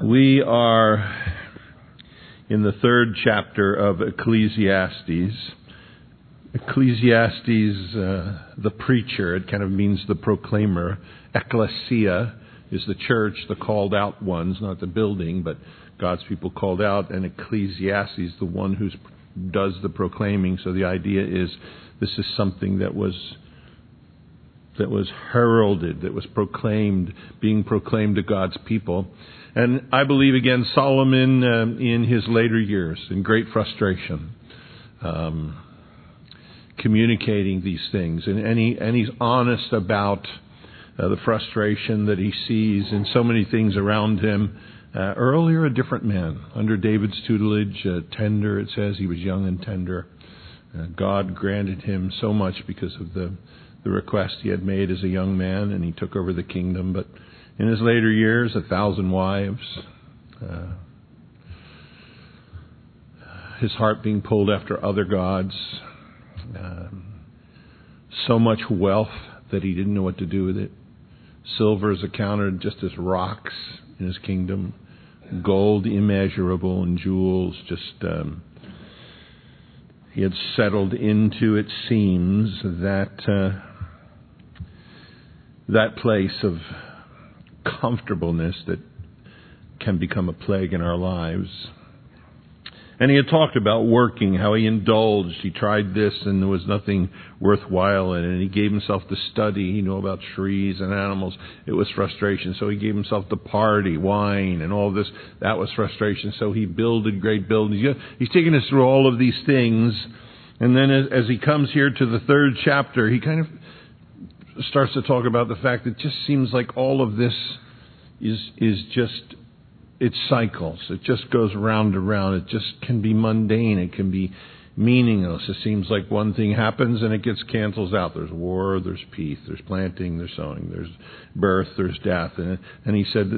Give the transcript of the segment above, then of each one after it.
We are in the third chapter of Ecclesiastes. Ecclesiastes, the preacher, it kind of means the proclaimer. Ecclesia is the church, the called out ones, not the building, but God's people called out. And Ecclesiastes, the one who does the proclaiming. So the idea is this is something that was heralded, that was proclaimed, being proclaimed to God's people. And I believe, again, Solomon in his later years, in great frustration, communicating these things. And he's honest about the frustration that he sees in so many things around him. Earlier, a different man, under David's tutelage, tender, it says. He was young and tender. God granted him so much because of the request he had made as a young man, and he took over the kingdom. But in his later years, 1,000 wives, his heart being pulled after other gods, so much wealth that he didn't know what to do with it. Silver is accounted just as rocks in his kingdom, gold immeasurable, and jewels just he had settled into, it seems, that place of comfortableness that can become a plague in our lives. And he had talked about working, how he indulged. He tried this and there was nothing worthwhile in it. And he gave himself to study. He knew about trees and animals. It was frustration. So he gave himself to party, wine, and all this. That was frustration. So he builded great buildings. He's taking us through all of these things. And then as he comes here to the third chapter, he kind of starts to talk about the fact that it just seems like all of this is just, it cycles. It just goes round and round. It just can be mundane. It can be meaningless. It seems like one thing happens and it gets cancels out. There's war, there's peace, there's planting, there's sowing, there's birth, there's death. And he said,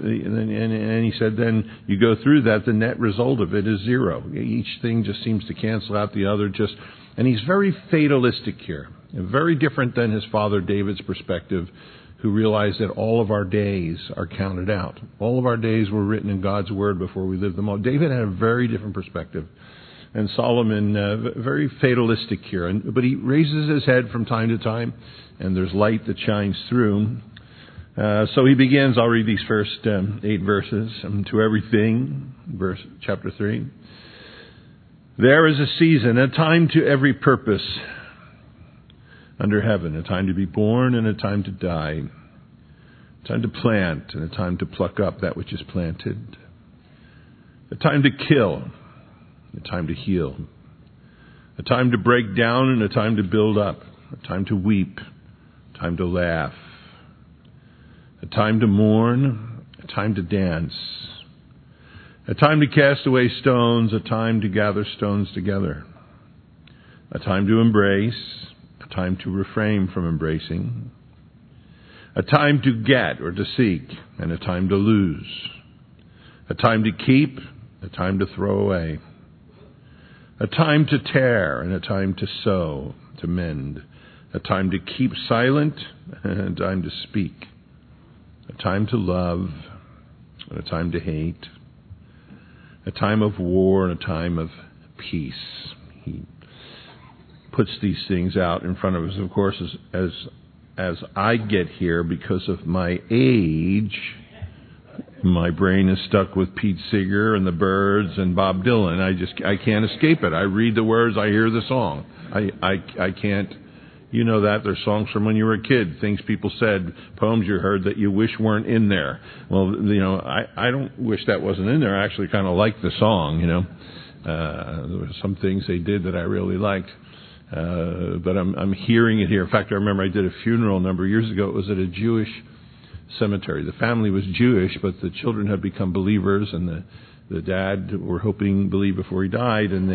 then you go through that, the net result of it is zero. Each thing just seems to cancel out the other. And he's very fatalistic here. Very different than his father David's perspective, who realized that all of our days are counted out. All of our days were written in God's Word before we lived them all. David had a very different perspective. And Solomon, very fatalistic here. But he raises his head from time to time, and there's light that shines through. So he begins, I'll read these first 8 verses. To everything, chapter 3. There is a season, a time to every purpose under heaven, a time to be born and a time to die, a time to plant and a time to pluck up that which is planted, a time to kill, a time to heal, a time to break down and a time to build up, a time to weep, a time to laugh, a time to mourn, a time to dance, a time to cast away stones, a time to gather stones together, a time to embrace, a time to refrain from embracing, a time to get or to seek, and a time to lose, a time to keep, a time to throw away, a time to tear and a time to sow, to mend, a time to keep silent and a time to speak, a time to love and a time to hate, a time of war and a time of peace. He puts these things out in front of us. Of course, as I get here, because of my age, my brain is stuck with Pete Seeger and the Byrds and Bob Dylan. I can't escape it. I read the words, I hear the song. I can't. You know that. There's songs from when you were a kid, things people said, poems you heard that you wish weren't in there. Well, I don't wish that wasn't in there. I actually kind of like the song, There were some things they did that I really liked. But I'm hearing it here. In fact, I remember I did a funeral a number of years ago. It was at a Jewish cemetery. The family was Jewish, but the children had become believers, and the dad were hoping believe before he died, and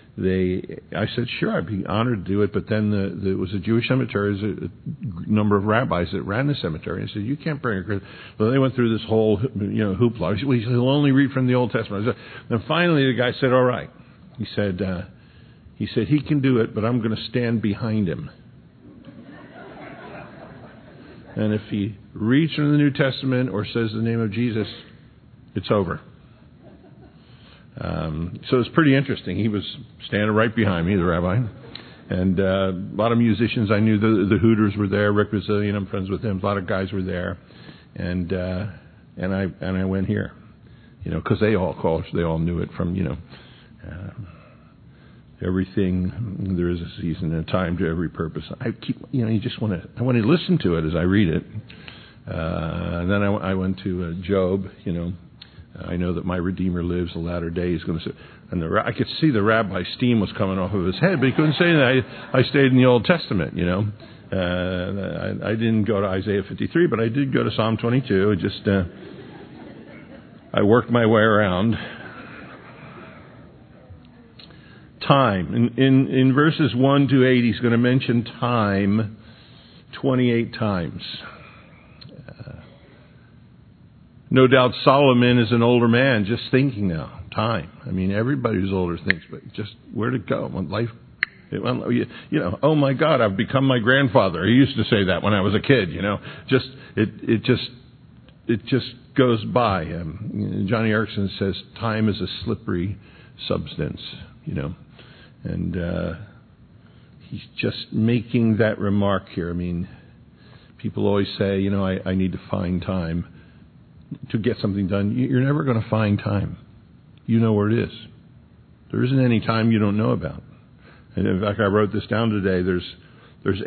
I said, sure, I'd be honored to do it, but then it was a Jewish cemetery. There's a number of rabbis that ran the cemetery. I said, you can't bring a Christian. Well, they went through this whole, hoopla. He said, he'll only read from the Old Testament. And finally the guy said, all right. He said he can do it, but I'm going to stand behind him. And if he reads from the New Testament or says the name of Jesus, it's over. So it's pretty interesting. He was standing right behind me, the rabbi. And a lot of musicians I knew. The Hooters were there. Rick Brazilian, I'm friends with him. A lot of guys were there. And I went here, because they all knew it from, everything. There is a season and a time to every purpose. I want to listen to it as I read it. And then I went to Job. I know that my Redeemer lives. The latter day he's going to say. And I could see the rabbi steam was coming off of his head, but he couldn't say that. I stayed in the Old Testament. I didn't go to Isaiah 53, but I did go to Psalm 22. I worked my way around. Time. In verses 1 to 8, he's going to mention time 28 times. No doubt Solomon is an older man, just thinking now. Time. I mean, everybody who's older thinks, but just where to go when life... oh my God, I've become my grandfather. He used to say that when I was a kid, It just goes by. Johnny Erickson says time is a slippery substance, and he's just making that remark here. I mean, people always say, I need to find time to get something done. You're never going to find time. You know where it is. There isn't any time you don't know about. And in fact, I wrote this down today. There's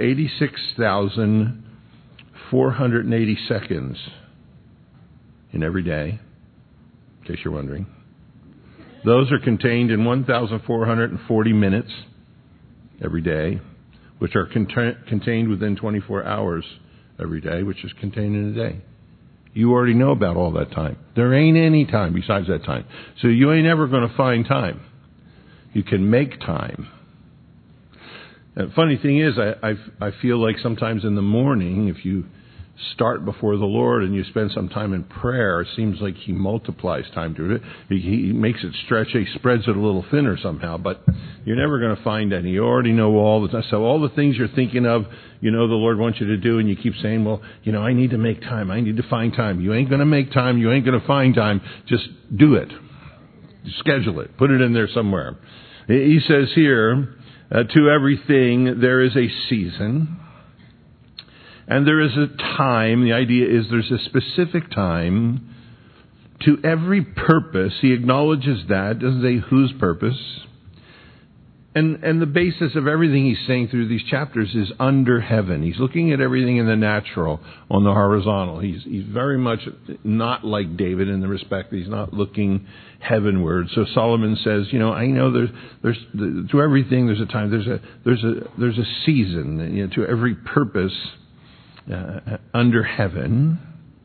86,480 seconds in every day, in case you're wondering. Those are contained in 1,440 minutes every day, which are contained within 24 hours every day, which is contained in a day. You already know about all that time. There ain't any time besides that time. So you ain't ever going to find time. You can make time. And the funny thing is, I feel like sometimes in the morning, if you start before the Lord and you spend some time in prayer, it seems like He multiplies time to it. He makes it stretch. He spreads it a little thinner somehow, but you're never going to find any. You already know all the time. So all the things you're thinking of, the Lord wants you to do, and you keep saying, well, I need to make time. I need to find time. You ain't going to make time. You ain't going to find time. Just do it. Schedule it. Put it in there somewhere. He says here, to everything there is a season. And there is a time. The idea is there's a specific time to every purpose. He acknowledges that. Doesn't say whose purpose. And the basis of everything he's saying through these chapters is under heaven. He's looking at everything in the natural on the horizontal. He's very much not like David in the respect that he's not looking heavenward. So Solomon says, I know there's to everything there's a time. There's a season, to every purpose. Under heaven.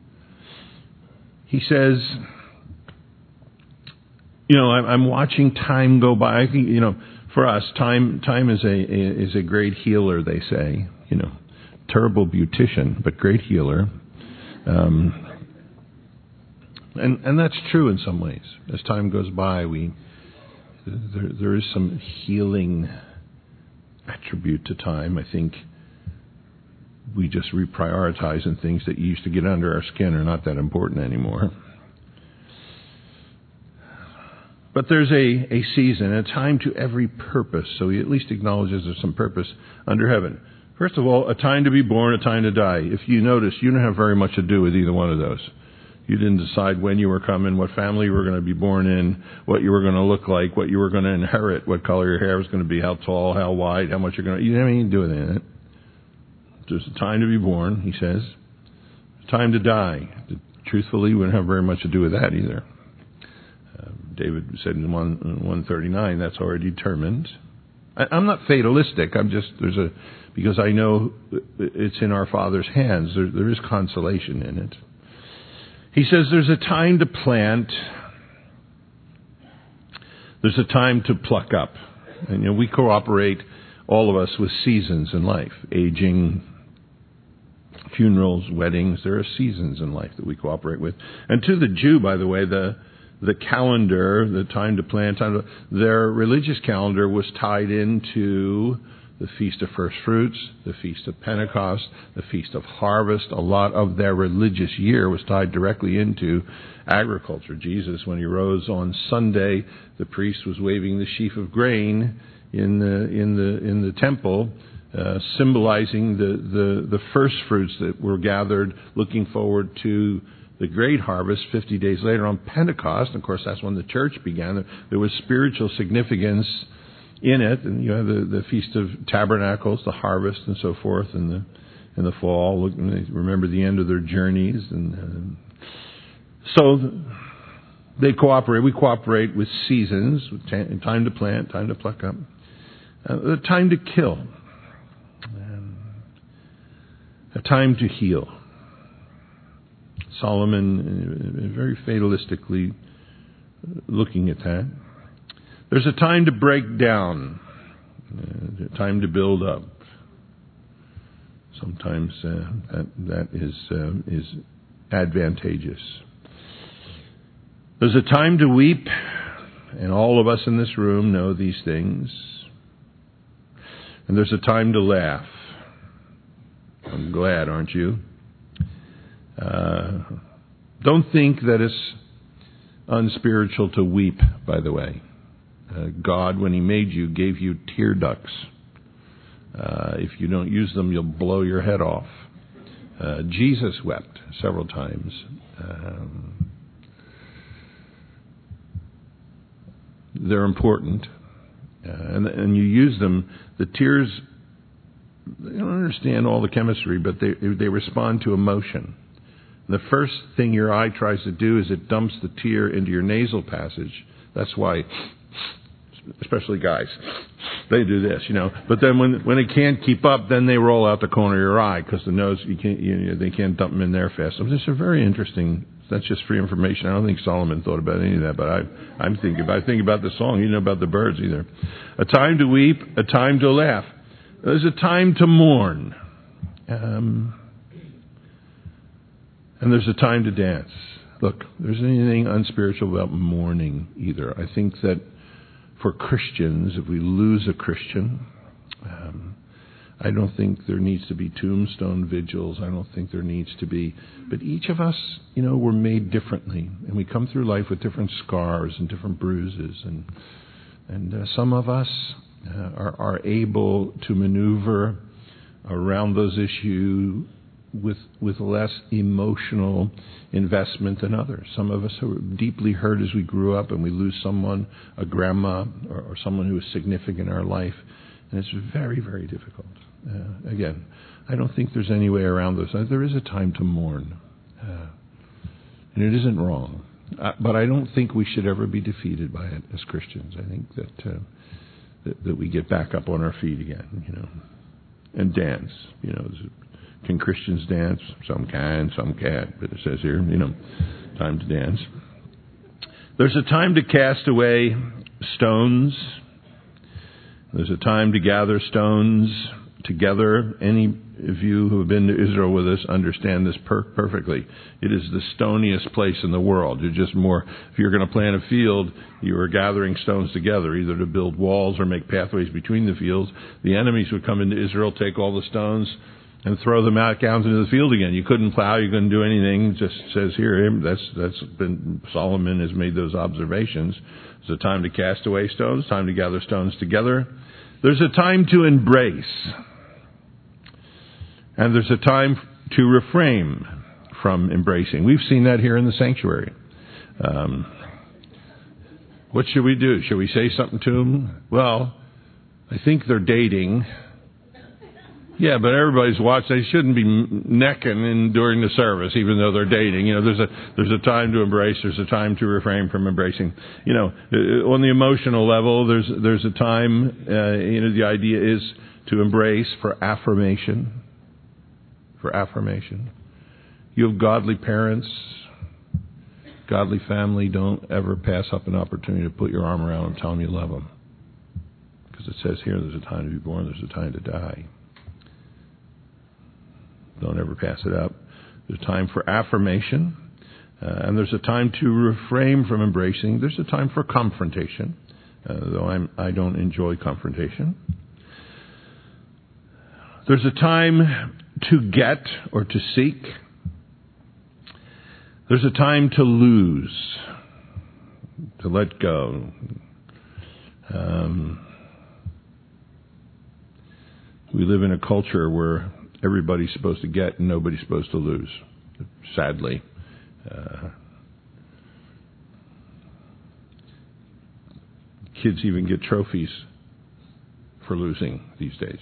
He says, I'm watching time go by. I think, for us, time is a great healer, they say. Terrible beautician, but great healer. And that's true in some ways. As time goes by, there is some healing attribute to time. I think we just reprioritize, and things that used to get under our skin are not that important anymore. But there's a season, a time to every purpose. So he at least acknowledges there's some purpose under heaven. First of all, a time to be born, a time to die. If you notice, you don't have very much to do with either one of those. You didn't decide when you were coming, what family you were going to be born in, what you were going to look like, what you were going to inherit, what color your hair was going to be, how tall, how wide, how much you're going to... You didn't have anything to do with it. There's a time to be born, he says. A time to die. Truthfully, we don't have very much to do with that either. David said in 139, that's already determined. I'm not fatalistic. Because I know it's in our Father's hands. There is consolation in it. He says there's a time to plant. There's a time to pluck up. And we cooperate, all of us, with seasons in life. Aging, funerals, weddings. There are seasons in life that we cooperate with. And to the Jew, by the way, the calendar, the time to plant, their religious calendar was tied into the Feast of First Fruits, the Feast of Pentecost, the Feast of Harvest. A lot of their religious year was tied directly into agriculture. Jesus, when he rose on Sunday, the priest was waving the sheaf of grain in the temple, symbolizing the first fruits that were gathered, looking forward to the great harvest 50 days later on Pentecost. Of course, that's when the church began. There was spiritual significance in it, and you have the Feast of Tabernacles, the harvest, and so forth, in the fall. Remember the end of their journeys, and so they cooperate. We cooperate with seasons, with time to plant, time to pluck up, the time to kill, a time to heal. Solomon very fatalistically looking at that. There's a time to break down, a time to build up. Sometimes that is advantageous. There's a time to weep, and all of us in this room know these things. And there's a time to laugh. I'm glad, aren't you? Don't think that it's unspiritual to weep, by the way. God, when he made you, gave you tear ducts. If you don't use them, you'll blow your head off. Jesus wept several times. They're important. And you use them. The tears, they don't understand all the chemistry, but they respond to emotion. The first thing your eye tries to do is it dumps the tear into your nasal passage. That's why, especially guys, they do this, But then when it can't keep up, then they roll out the corner of your eye because the nose, they can't dump them in there fast. So this is very interesting. That's just free information. I don't think Solomon thought about any of that, but I think about the song. You know about the birds either. A time to weep, a time to laugh. There's a time to mourn. And there's a time to dance. Look, there's anything unspiritual about mourning either. I think that for Christians, if we lose a Christian, I don't think there needs to be tombstone vigils. I don't think there needs to be. But each of us, we're made differently. And we come through life with different scars and different bruises. And some of us are able to maneuver around those issues with less emotional investment than others. Some of us are deeply hurt as we grew up and we lose someone, a grandma, or someone who is significant in our life. And it's very, very difficult. Again, I don't think there's any way around this. There is a time to mourn. And it isn't wrong. But I don't think we should ever be defeated by it as Christians. I think that we get back up on our feet again, and dance. Can Christians dance? Some can, some can't. But it says here, time to dance. There's a time to cast away stones. There's a time to gather stones together. Any of you who have been to Israel with us understand this perfectly. It is the stoniest place in the world. If you're going to plant a field, you are gathering stones together, either to build walls or make pathways between the fields. The enemies would come into Israel, take all the stones, and throw them out into the field again. You couldn't plow, you couldn't do anything. It just says here, that's been, Solomon has made those observations. There's a time to cast away stones, time to gather stones together. There's a time to embrace. And there's a time to refrain from embracing. We've seen that here in the sanctuary. What should we do? Should we say something to them? Well, I think they're dating. Yeah, but everybody's watching. They shouldn't be necking during the service, even though they're dating. There's a time to embrace. There's a time to refrain from embracing. On the emotional level, there's a time. The idea is to embrace for affirmation. For affirmation. You have godly parents, godly family. Don't ever pass up an opportunity to put your arm around them and tell them you love them. Because it says here, there's a time to be born. There's a time to die. Don't ever pass it up. There's a time for affirmation, and there's a time to refrain from embracing. There's a time for confrontation, though I don't enjoy confrontation. There's a time to get or to seek. There's a time to lose, to let go. We live in a culture where everybody's supposed to get and nobody's supposed to lose, sadly. Kids even get trophies for losing these days.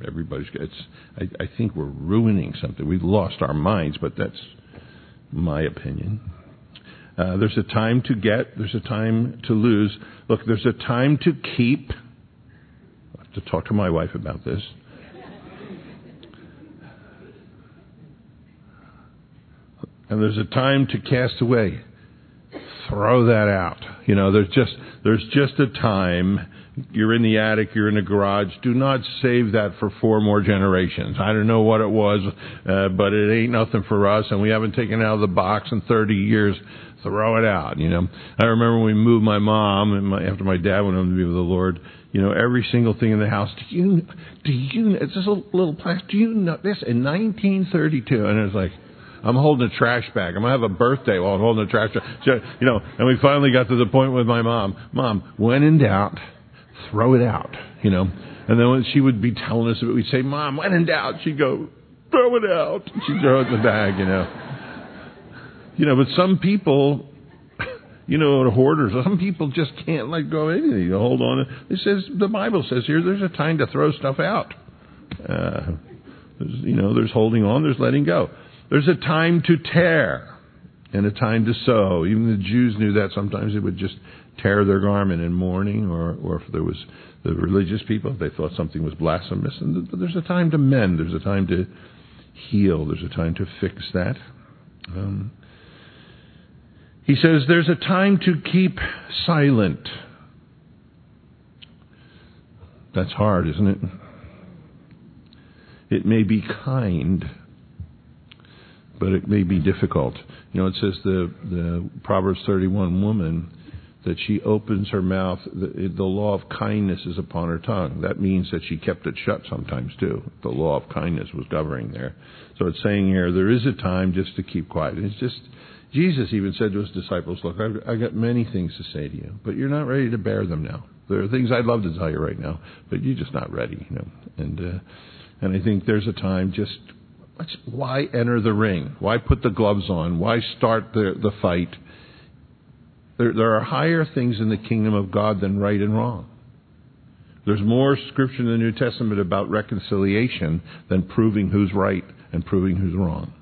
I think we're ruining something. We've lost our minds, but that's my opinion. There's a time to get. There's a time to lose. Look, there's a time to keep. I have to talk to my wife about this. And there's a time to cast away. Throw that out. There's just a time. You're in the attic, you're in the garage. Do not save that for 4 more generations. I don't know what it was, but it ain't nothing for us, and we haven't taken it out of the box in 30 years. Throw it out, I remember when we moved my mom, after my dad went home to be with the Lord, every single thing in the house. Do you, it's just a little plastic, do you know this? In 1932, and it's like, I'm holding a trash bag. I'm going to have a birthday while I'm holding a trash bag. So, and we finally got to the point with my mom, when in doubt, throw it out, And then when she would be telling us, we'd say, Mom, when in doubt, she'd go, throw it out. She'd throw it in the bag, But some people, the hoarders, some people just can't let go of anything. You hold on. The Bible says here, there's a time to throw stuff out. There's holding on, there's letting go. There's a time to tear and a time to sow. Even the Jews knew that. Sometimes they would just tear their garment in mourning, or if there was the religious people, if they thought something was blasphemous. But there's a time to mend. There's a time to heal. There's a time to fix that. He says there's a time to keep silent. That's hard, isn't it? It may be kind, but it may be difficult. It says the Proverbs 31 woman, that she opens her mouth, the law of kindness is upon her tongue. That means that she kept it shut sometimes too. The law of kindness was governing there. So it's saying here, there is a time just to keep quiet. It's just, Jesus even said to his disciples, look, I've got many things to say to you, but you're not ready to bear them now. There are things I'd love to tell you right now, but you're just not ready, And I think there's a time just, why enter the ring? Why put the gloves on? Why start the fight? There are higher things in the kingdom of God than right and wrong. There's more scripture in the New Testament about reconciliation than proving who's right and proving who's wrong.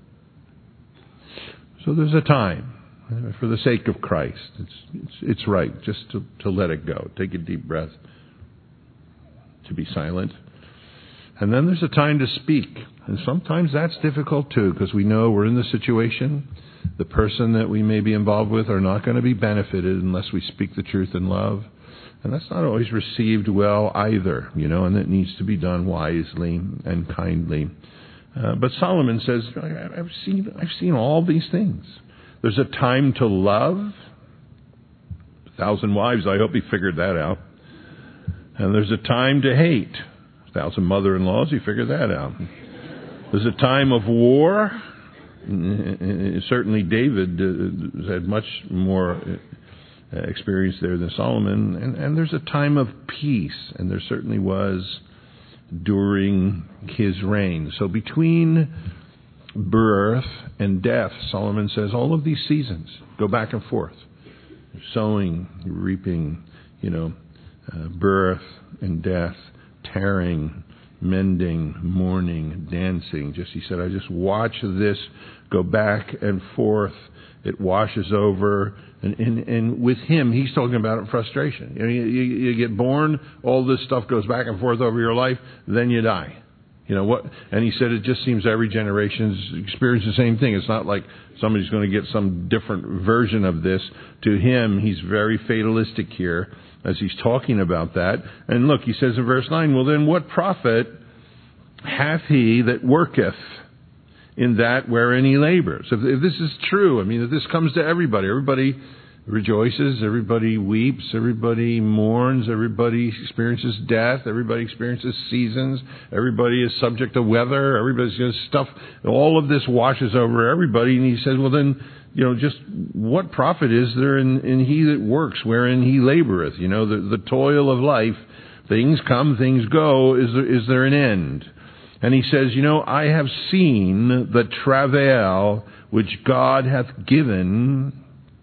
So there's a time, for the sake of Christ. It's right just to let it go. Take a deep breath. To be silent. And then there's a time to speak. And sometimes that's difficult too, because we know we're in the situation. The person that we may be involved with are not going to be benefited unless we speak the truth in love. And that's not always received well either, and it needs to be done wisely and kindly. But Solomon says, I've seen all these things. There's a time to love. 1,000 wives, I hope he figured that out. And there's a time to hate. 1,000 mother-in-laws, he figured that out. There's a time of war. Certainly David had much more experience there than Solomon. And there's a time of peace, and there certainly was during his reign. So between birth and death, Solomon says, all of these seasons go back and forth. Sowing, reaping, birth and death, tearing, mending, mourning, dancing. He said, I just watch this go back and forth. It washes over. And with him, he's talking about frustration. You get born, all this stuff goes back and forth over your life, then you die. And he said it just seems every generation's experienced the same thing. It's not like somebody's going to get some different version of this. To him, he's very fatalistic here as he's talking about that. And look, he says in verse 9, well then what profit hath he that worketh in that wherein he labors? If this is true, if this comes to everybody rejoices, everybody weeps, everybody mourns, everybody experiences death, everybody experiences seasons, everybody is subject to weather, everybody's got stuff. All of this washes over everybody, and he says, well then, just what profit is there in he that works, wherein he laboreth? The toil of life, things come, things go, is there an end? And he says, I have seen the travail which God hath given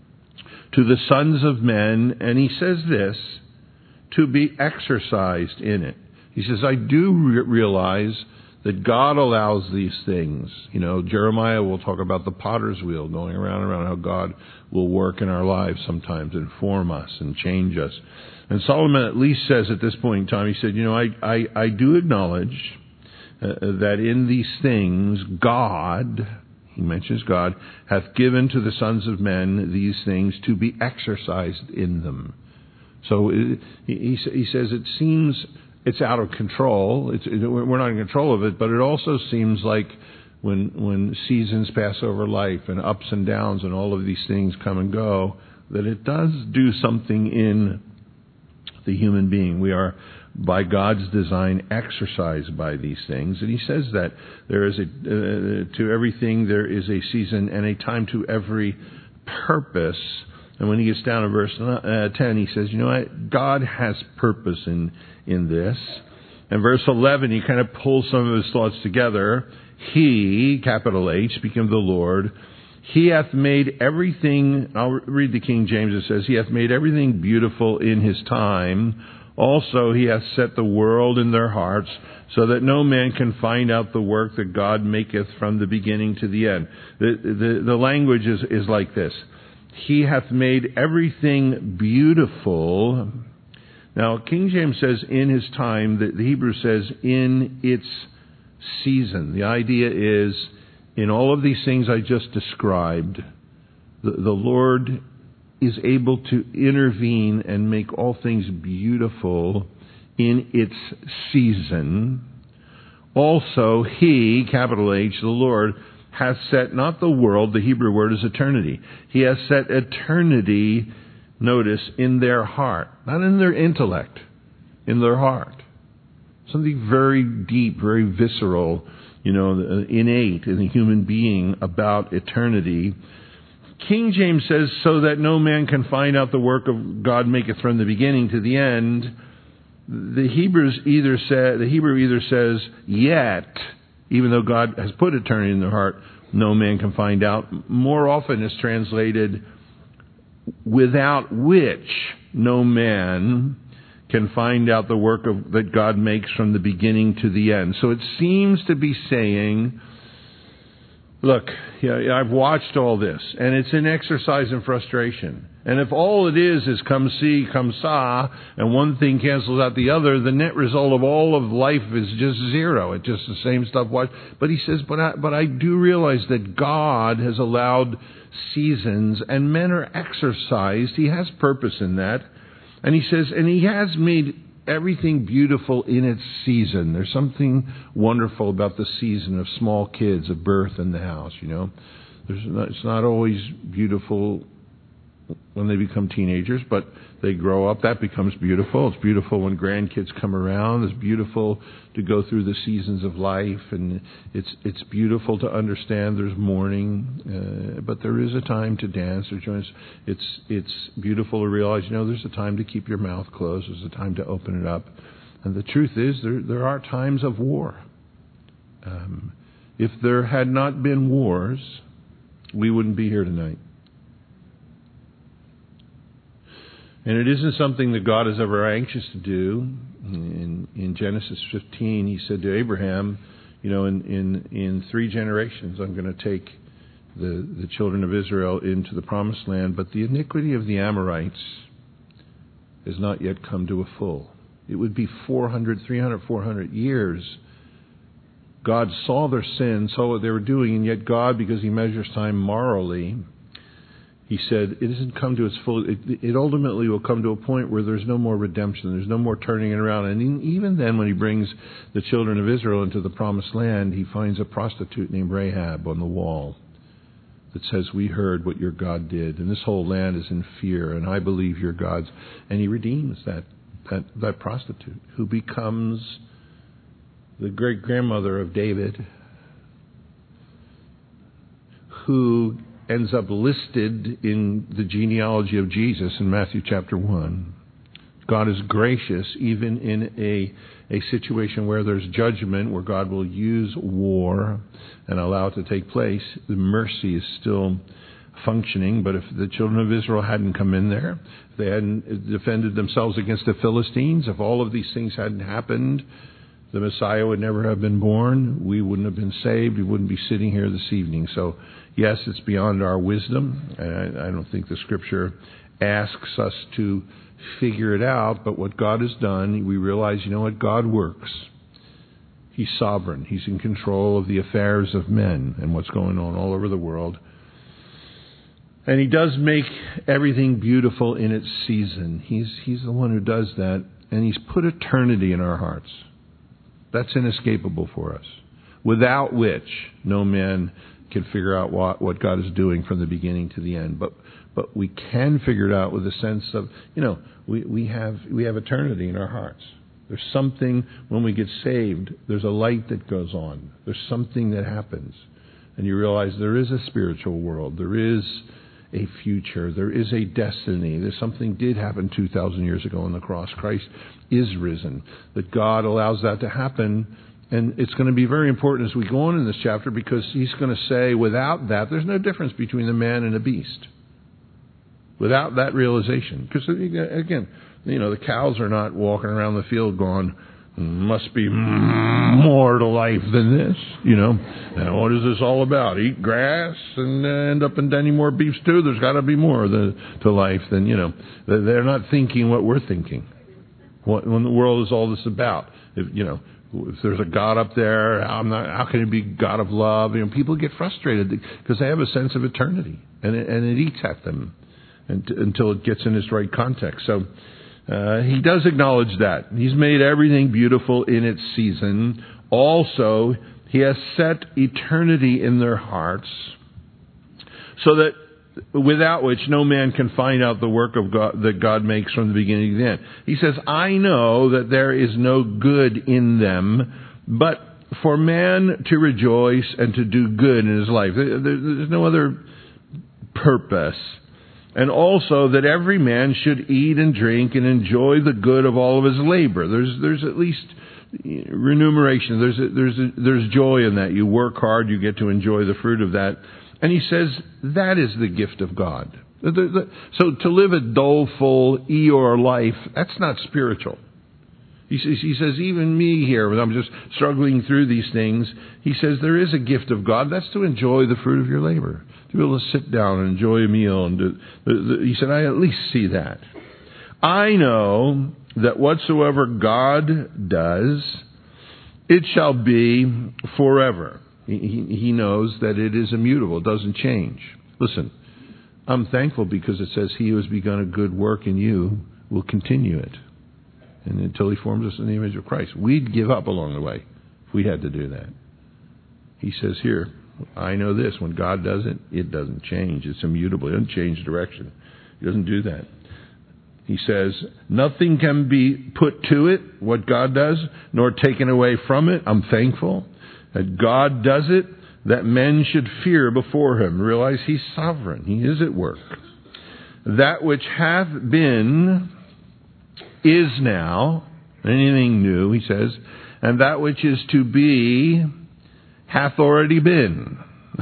to the sons of men, and he says this, to be exercised in it. He says, I do realize that God allows these things. Jeremiah will talk about the potter's wheel going around and around, how God will work in our lives sometimes and form us and change us. And Solomon at least says at this point in time, he said, I do acknowledge that in these things God, he mentions God, hath given to the sons of men these things to be exercised in them. So he says it seems it's out of control. We're not in control of it, but it also seems like when seasons pass over life and ups and downs and all of these things come and go, that it does do something in the human being. We are, by God's design, exercised by these things. And he says that there is to everything there is a season and a time to every purpose. And when he gets down to verse 10, he says, God has purpose in this. And verse 11, he kind of pulls some of his thoughts together. He, capital H, speaking of the Lord, he hath made everything, I'll read the King James, it says, he hath made everything beautiful in his time. Also, he hath set the world in their hearts, so that no man can find out the work that God maketh from the beginning to the end. The language is like this. He hath made everything beautiful. Now, King James says in his time, the Hebrew says in its season. The idea is, in all of these things I just described, the Lord is able to intervene and make all things beautiful in its season. Also, he, capital H, the Lord, hath set not the world, the Hebrew word is eternity. He has set eternity, notice, in their heart. Not in their intellect, in their heart. Something very deep, very visceral, innate in the human being about eternity. King James says, so that no man can find out the work of God maketh from the beginning to the end. The Hebrew either says, yet, even though God has put eternity in their heart, no man can find out. More often is translated, without which no man can find out the work that God makes from the beginning to the end. So it seems to be saying, look, I've watched all this, and it's an exercise in frustration. And if all it is come see, come saw, and one thing cancels out the other, the net result of all of life is just zero. It's just the same stuff. But he says, but I do realize that God has allowed seasons, and men are exercised. He has purpose in that. And he says, and he has made everything beautiful in its season. There's something wonderful about the season of small kids, of birth in the house, It's not always beautiful when they become teenagers, but they grow up. That becomes beautiful. It's beautiful when grandkids come around. It's beautiful to go through the seasons of life, and it's beautiful to understand there's mourning, but there is a time to dance or join. It's beautiful to realize, there's a time to keep your mouth closed. There's a time to open it up. And the truth is, there are times of war. If there had not been wars, we wouldn't be here tonight. And it isn't something that God is ever anxious to do. In Genesis 15, he said to Abraham, in 3 generations, I'm going to take the children of Israel into the promised land. But the iniquity of the Amorites has not yet come to a full. It would be 400 years. God saw their sin, saw what they were doing, and yet God, because he measures time morally, he said, it doesn't come to its full. It ultimately will come to a point where there's no more redemption. There's no more turning it around. And even then, when he brings the children of Israel into the promised land, he finds a prostitute named Rahab on the wall. that says, we heard what your God did, and this whole land is in fear, and I believe your God's. And he redeems that prostitute who becomes the great-grandmother of David, who ends up listed in the genealogy of Jesus in Matthew chapter 1. God is gracious even in a situation where there's judgment, where God will use war and allow it to take place. The mercy is still functioning, but if the children of Israel hadn't come in there, if they hadn't defended themselves against the Philistines, if all of these things hadn't happened, the Messiah would never have been born. We wouldn't have been saved. We wouldn't be sitting here this evening. So, yes, it's beyond our wisdom. I don't think the Scripture asks us to figure it out, but what God has done, we realize, you know what? God works. He's sovereign. He's in control of the affairs of men and what's going on all over the world. And he does make everything beautiful in its season. He's the one who does that, and he's put eternity in our hearts. That's inescapable for us, without which no man can figure out what God is doing from the beginning to the end. But we can figure it out with a sense of, we have eternity in our hearts. There's something when we get saved, there's a light that goes on. There's something that happens. And you realize there is a spiritual world. There is a future. There is a destiny. There's something did happen 2,000 years ago on the cross. Christ is risen. That God allows that to happen. And it's going to be very important as we go on in this chapter, because he's going to say, without that, there's no difference between the man and the beast. Without that realization. Because, again, the cows are not walking around the field going, must be more to life than this, Now, what is this all about? Eat grass and end up in any more beef stew? There's got to be more to life than, They're not thinking what we're thinking. When the world is all this about. If there's a God up there, how can it be God of love? People get frustrated because they have a sense of eternity, and it eats at them until it gets in its right context. So he does acknowledge that. He's made everything beautiful in its season. Also, he has set eternity in their hearts so that without which no man can find out the work of God that God makes from the beginning to the end. He says, I know that there is no good in them, but for man to rejoice and to do good in his life. There's no other purpose. And also that every man should eat and drink and enjoy the good of all of his labor. There's at least remuneration. There's joy in that. You work hard, you get to enjoy the fruit of that. And he says that is the gift of God. So to live a doleful Eeyore life, that's not spiritual. He says, even me here, when I'm just struggling through these things, he says there is a gift of God. That's to enjoy the fruit of your labor. To be able to sit down and enjoy a meal. And he said, I at least see that. I know that whatsoever God does, it shall be forever. He knows that it is immutable. It doesn't change. Listen, I'm thankful because it says he who has begun a good work in you will continue it. And until he forms us in the image of Christ. We'd give up along the way if we had to do that. He says here, I know this. When God does it, it doesn't change. It's immutable. It doesn't change direction. He doesn't do that. He says, nothing can be put to it, what God does, nor taken away from it. I'm thankful that God does it, that men should fear before him. Realize he's sovereign. He is at work. That which hath been is now, anything new, he says, and that which is to be hath already been.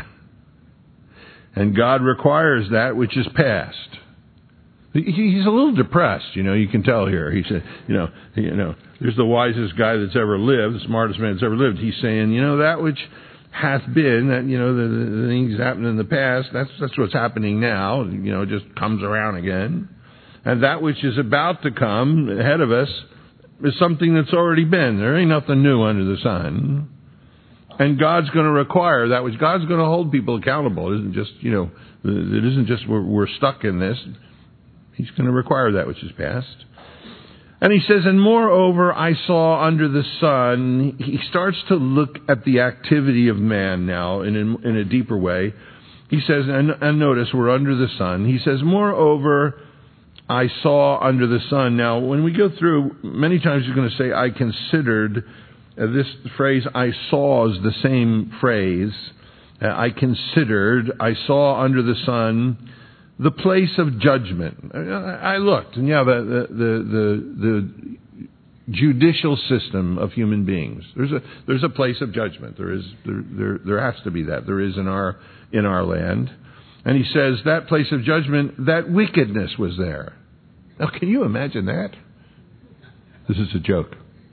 And God requires that which is past. He's a little depressed, you can tell here. He said, there's the wisest guy that's ever lived, the smartest man that's ever lived. He's saying, that which hath been, that, the things happened in the past, that's what's happening now, it just comes around again. And that which is about to come ahead of us is something that's already been. There ain't nothing new under the sun. And God's going to require that which God's going to hold people accountable. It isn't just, it isn't just we're stuck in this. He's going to require that which is past. And he says, and moreover, I saw under the sun, he starts to look at the activity of man now in a deeper way. He says, and notice we're under the sun. He says, moreover, I saw under the sun. Now, when we go through, many times you're going to say, I considered. This phrase, I saw, is the same phrase. I considered, I saw under the sun the place of judgment. I looked, and the judicial system of human beings. There's a place of judgment. There has to be that. There is in our land. And he says that place of judgment, that wickedness was there. Now, can you imagine that? This is a joke.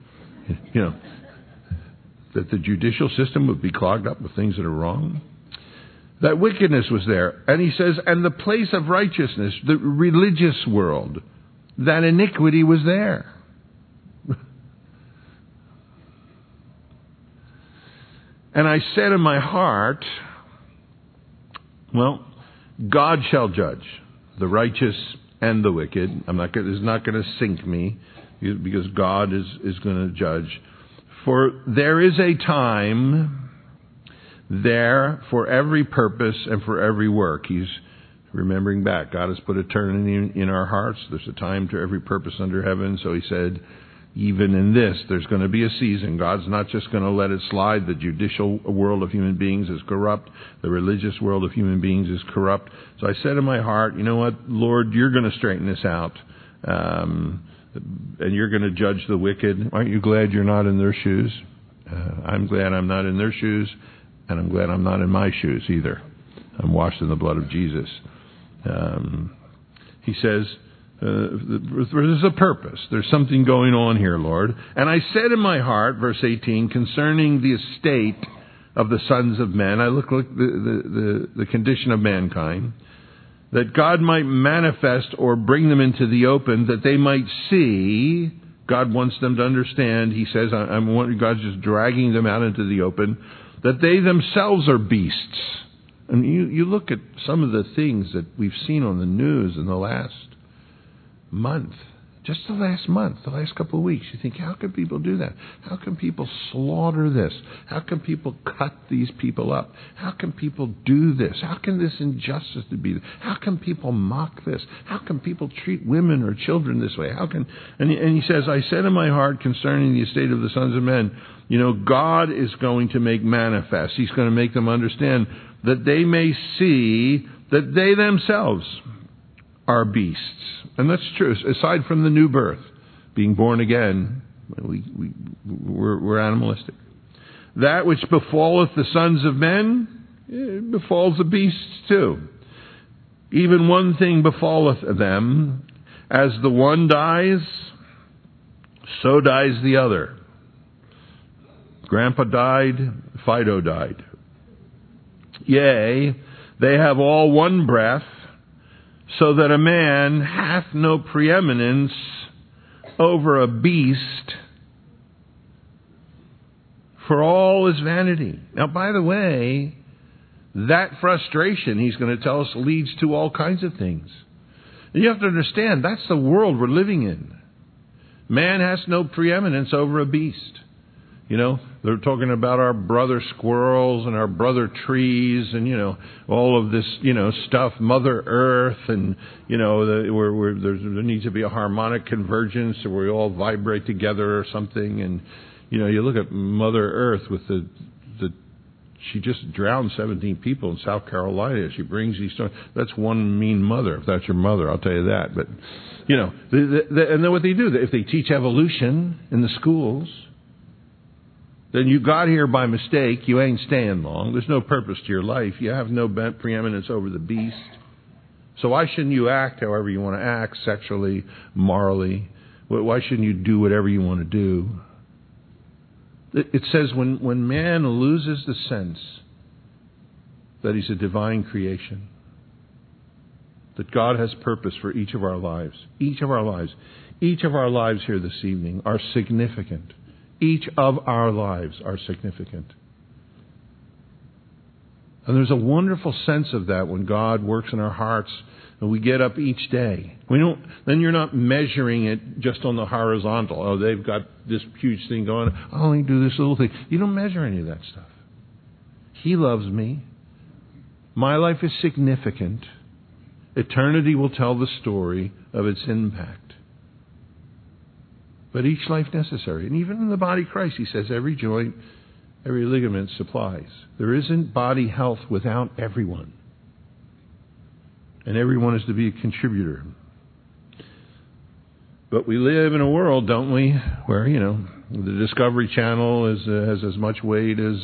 That the judicial system would be clogged up with things that are wrong. That wickedness was there. And he says, and the place of righteousness, the religious world, that iniquity was there. And I said in my heart, well, God shall judge the righteous and the wicked. This is not going to sink me, because God is going to judge. For there is a time there for every purpose and for every work. He's remembering back. God has put eternity in our hearts. There's a time to every purpose under heaven. So he said, even in this, there's going to be a season. God's not just going to let it slide. The judicial world of human beings is corrupt. The religious world of human beings is corrupt. So I said in my heart, you know what, Lord, you're going to straighten this out. And you're going to judge the wicked. Aren't you glad you're not in their shoes? I'm glad I'm not in their shoes, and I'm glad I'm not in my shoes either. I'm washed in the blood of Jesus. He says, there's a purpose. There's something going on here, Lord. And I said in my heart, verse 18, concerning the estate of the sons of men, I look at the condition of mankind, that God might manifest or bring them into the open, that they might see. God wants them to understand. He says, God's just dragging them out into the open, that they themselves are beasts. And you look at some of the things that we've seen on the news in the last month. Just the last month, the last couple of weeks. You think, how can people do that? How can people slaughter this? How can people cut these people up? How can people do this? How can this injustice be? How can people mock this? How can people treat women or children this way? And he says, I said in my heart concerning the estate of the sons of men, God is going to make manifest. He's going to make them understand that they may see that they themselves are beasts. And that's true. Aside from the new birth, being born again, we're animalistic. That which befalleth the sons of men, it befalls the beasts too. Even one thing befalleth them. As the one dies, so dies the other. Grandpa died, Fido died. Yea, they have all one breath, so that a man hath no preeminence over a beast, for all is vanity. Now, by the way, that frustration, he's going to tell us, leads to all kinds of things. And you have to understand, that's the world we're living in. Man has no preeminence over a beast. They're talking about our brother squirrels and our brother trees and, all of this, stuff, Mother Earth, and, there needs to be a harmonic convergence where we all vibrate together or something. And, you look at Mother Earth with she just drowned 17 people in South Carolina. She brings these stories. That's one mean mother, if that's your mother, I'll tell you that. But, and then what they do, if they teach evolution in the schools, then you got here by mistake. You ain't staying long. There's no purpose to your life. You have no preeminence over the beast. So why shouldn't you act however you want to act, sexually, morally? Why shouldn't you do whatever you want to do? It says when man loses the sense that he's a divine creation, that God has purpose for each of our lives. Each of our lives here this evening are significant. Each of our lives are significant. And there's a wonderful sense of that when God works in our hearts and we get up each day. Then you're not measuring it just on the horizontal. Oh, they've got this huge thing going. I'll only do this little thing. You don't measure any of that stuff. He loves me. My life is significant. Eternity will tell the story of its impact. But each life necessary. And even in the body of Christ, he says, every joint, every ligament supplies. There isn't body health without everyone. And everyone is to be a contributor. But we live in a world, don't we, where, the Discovery Channel has as much weight as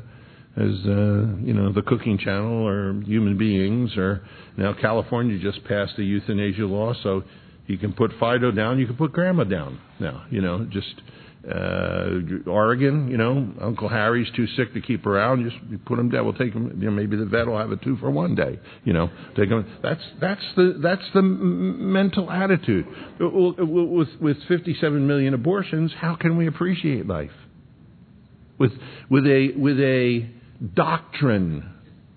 the Cooking Channel or human beings. Or now California just passed the euthanasia law, so you can put Fido down, you can put Grandma down now. Oregon, Uncle Harry's too sick to keep around. Just you put him down. We'll take him. Maybe the vet will have a 2-for-1 day. Take him. That's the mental attitude. With 57 million abortions, how can we appreciate life? With a doctrine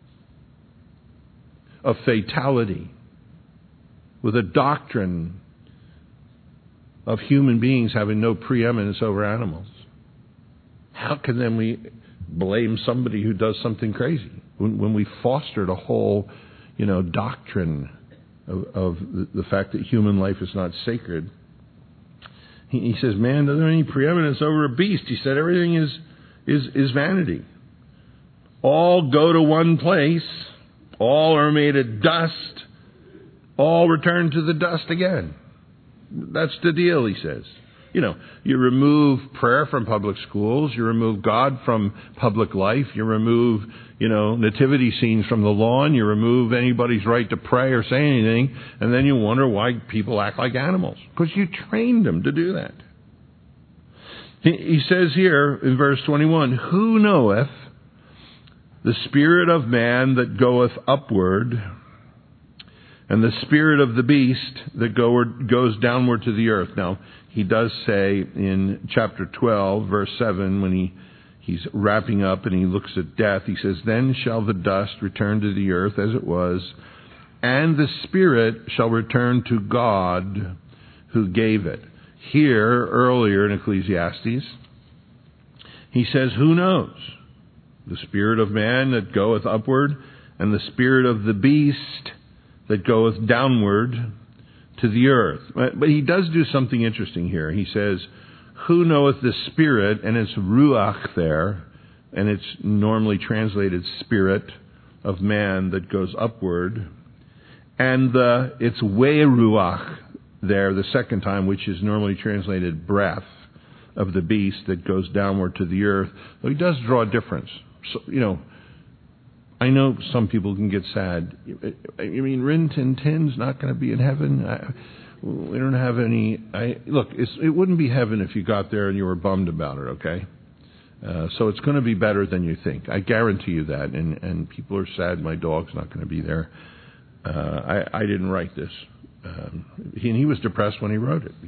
of fatality, with a doctrine of human beings having no preeminence over animals. How can then we blame somebody who does something crazy when we fostered a whole, doctrine of the fact that human life is not sacred? He says, man doesn't have any preeminence over a beast. He said everything is vanity. All go to one place. All are made of dust. All return to the dust again. That's the deal, he says. You remove prayer from public schools. You remove God from public life. You remove, nativity scenes from the lawn. You remove anybody's right to pray or say anything. And then you wonder why people act like animals. Because you trained them to do that. He says here in verse 21, who knoweth the spirit of man that goeth upward, and the spirit of the beast that goes downward to the earth. Now, he does say in chapter 12, verse 7, when he's wrapping up and he looks at death, he says, then shall the dust return to the earth as it was, and the spirit shall return to God who gave it. Here, earlier in Ecclesiastes, he says, who knows? The spirit of man that goeth upward, and the spirit of the beast that goeth downward to the earth. But he does do something interesting here. He says, who knoweth the spirit, and it's ruach there, and it's normally translated spirit of man that goes upward, and it's ruach there the second time, which is normally translated breath of the beast that goes downward to the earth. Though he does draw a difference. So, I know some people can get sad. Rin Tin Tin's not going to be in heaven. We don't have any. It wouldn't be heaven if you got there and you were bummed about it, okay? So it's going to be better than you think. I guarantee you that. And people are sad. My dog's not going to be there. I didn't write this. He was depressed when he wrote it,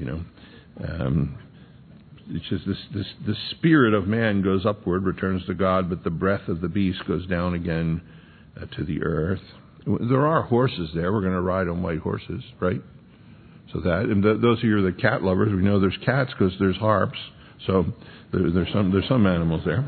It's just the spirit of man goes upward, returns to God, but the breath of the beast goes down again to the earth. There are horses there. We're going to ride on white horses, right? So those of you who are the cat lovers, we know there's cats because there's harps. So there's some animals there.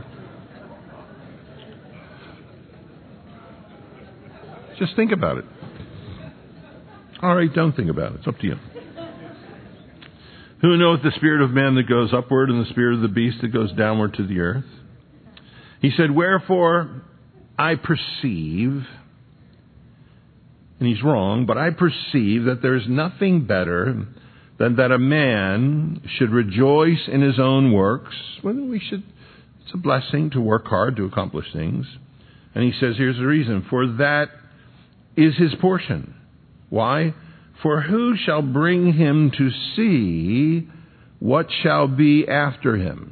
Just think about it. All right, don't think about it. It's up to you. Who knoweth the spirit of man that goes upward, and the spirit of the beast that goes downward to the earth? He said, wherefore I perceive, and he's wrong, but I perceive that there is nothing better than that a man should rejoice in his own works. It's a blessing to work hard to accomplish things. And he says, here's the reason, for that is his portion. Why? For who shall bring him to see what shall be after him?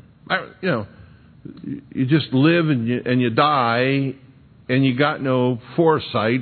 You just live and you die, and you got no foresight.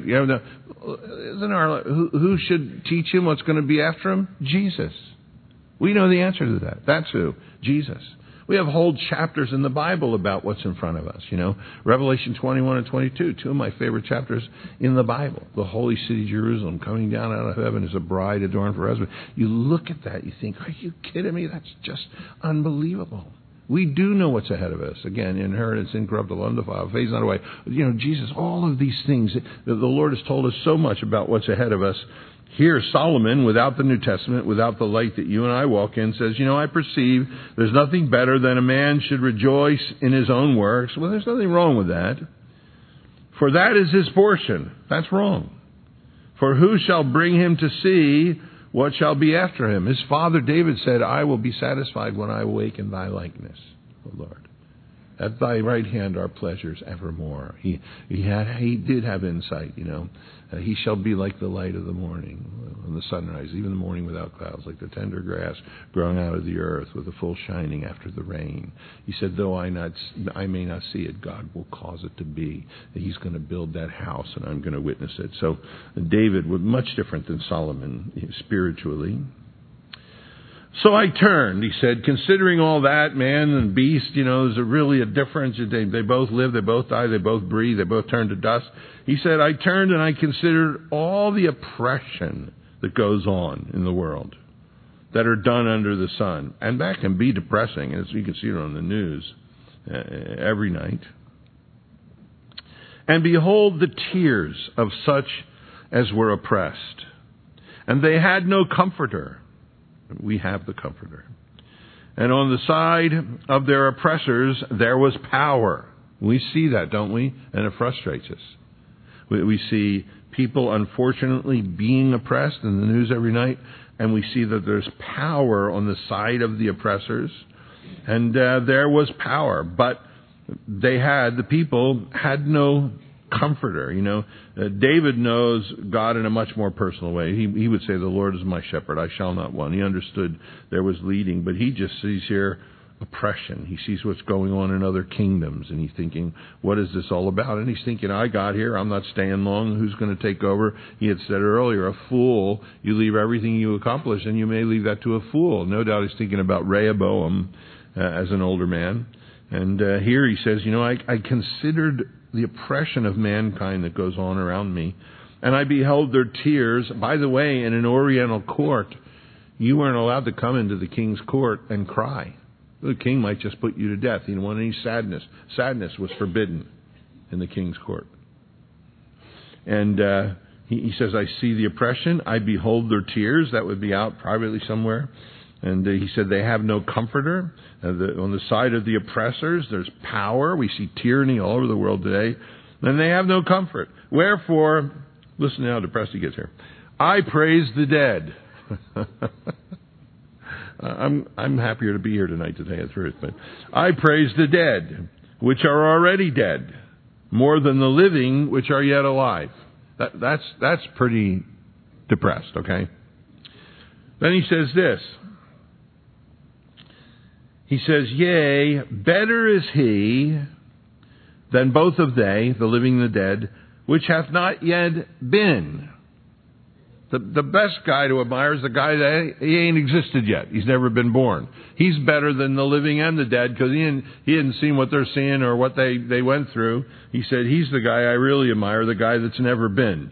Who should teach him what's going to be after him? Jesus. We know the answer to that. That's who. Jesus. We have whole chapters in the Bible about what's in front of us. Revelation 21 and 22, two of my favorite chapters in the Bible. The holy city Jerusalem coming down out of heaven as a bride adorned for her husband. You look at that, you think, are you kidding me? That's just unbelievable. We do know what's ahead of us. Again, inheritance, incorruptible, undefiled, fades not away. Jesus, all of these things, the Lord has told us so much about what's ahead of us. Here, Solomon, without the New Testament, without the light that you and I walk in, says, I perceive there's nothing better than a man should rejoice in his own works. Well, there's nothing wrong with that. For that is his portion. That's wrong. For who shall bring him to see what shall be after him? His father David said, I will be satisfied when I awaken thy likeness, O Lord. At thy right hand are pleasures evermore. He did have insight, he shall be like the light of the morning, when the sunrise, even the morning without clouds, like the tender grass growing out of the earth with a full shining after the rain. He said, though I may not see it, God will cause it to be. He's going to build that house, and I'm going to witness it. So David was much different than Solomon spiritually. So I turned, he said, considering all that, man and beast, there's really a difference. They both live, they both die, they both breathe, they both turn to dust. He said, I turned and I considered all the oppression that goes on in the world, that are done under the sun. And that can be depressing, as you can see it on the news every night. And behold the tears of such as were oppressed. And they had no comforter. We have the comforter. And on the side of their oppressors, there was power. We see that, don't we? And it frustrates us. We see people, unfortunately, being oppressed in the news every night, and we see that there's power on the side of the oppressors. And there was power, but the people had no comforter. David knows God in a much more personal way. He would say, the Lord is my shepherd, I shall not want. He understood there was leading, but he just sees here oppression. He sees what's going on in other kingdoms, and he's thinking, what is this all about? And he's thinking, I got here, I'm not staying long, who's going to take over? He had said earlier, a fool, you leave everything you accomplish, and you may leave that to a fool. No doubt he's thinking about Rehoboam as an older man. And here he says, I considered the oppression of mankind that goes on around me, and I beheld their tears. By the way, in an Oriental court, you weren't allowed to come into the king's court and cry. The king might just put you to death. He didn't want any sadness. Sadness was forbidden in the king's court. And he says, I see the oppression, I behold their tears. That would be out privately somewhere. And he said they have no comforter. On the side of the oppressors, there's power. We see tyranny all over the world today. And they have no comfort. Wherefore, listen to how depressed he gets here. I praise the dead. I'm happier to be here tonight to tell you the truth. But I praise the dead, which are already dead, more than the living, which are yet alive. That's pretty depressed, okay? Then he says this. He says, yea, better is he than both of they, the living and the dead, which hath not yet been. The best guy to admire is the guy that he ain't existed yet. He's never been born. He's better than the living and the dead because he hadn't seen what they're seeing or what they went through. He said, he's the guy I really admire, the guy that's never been.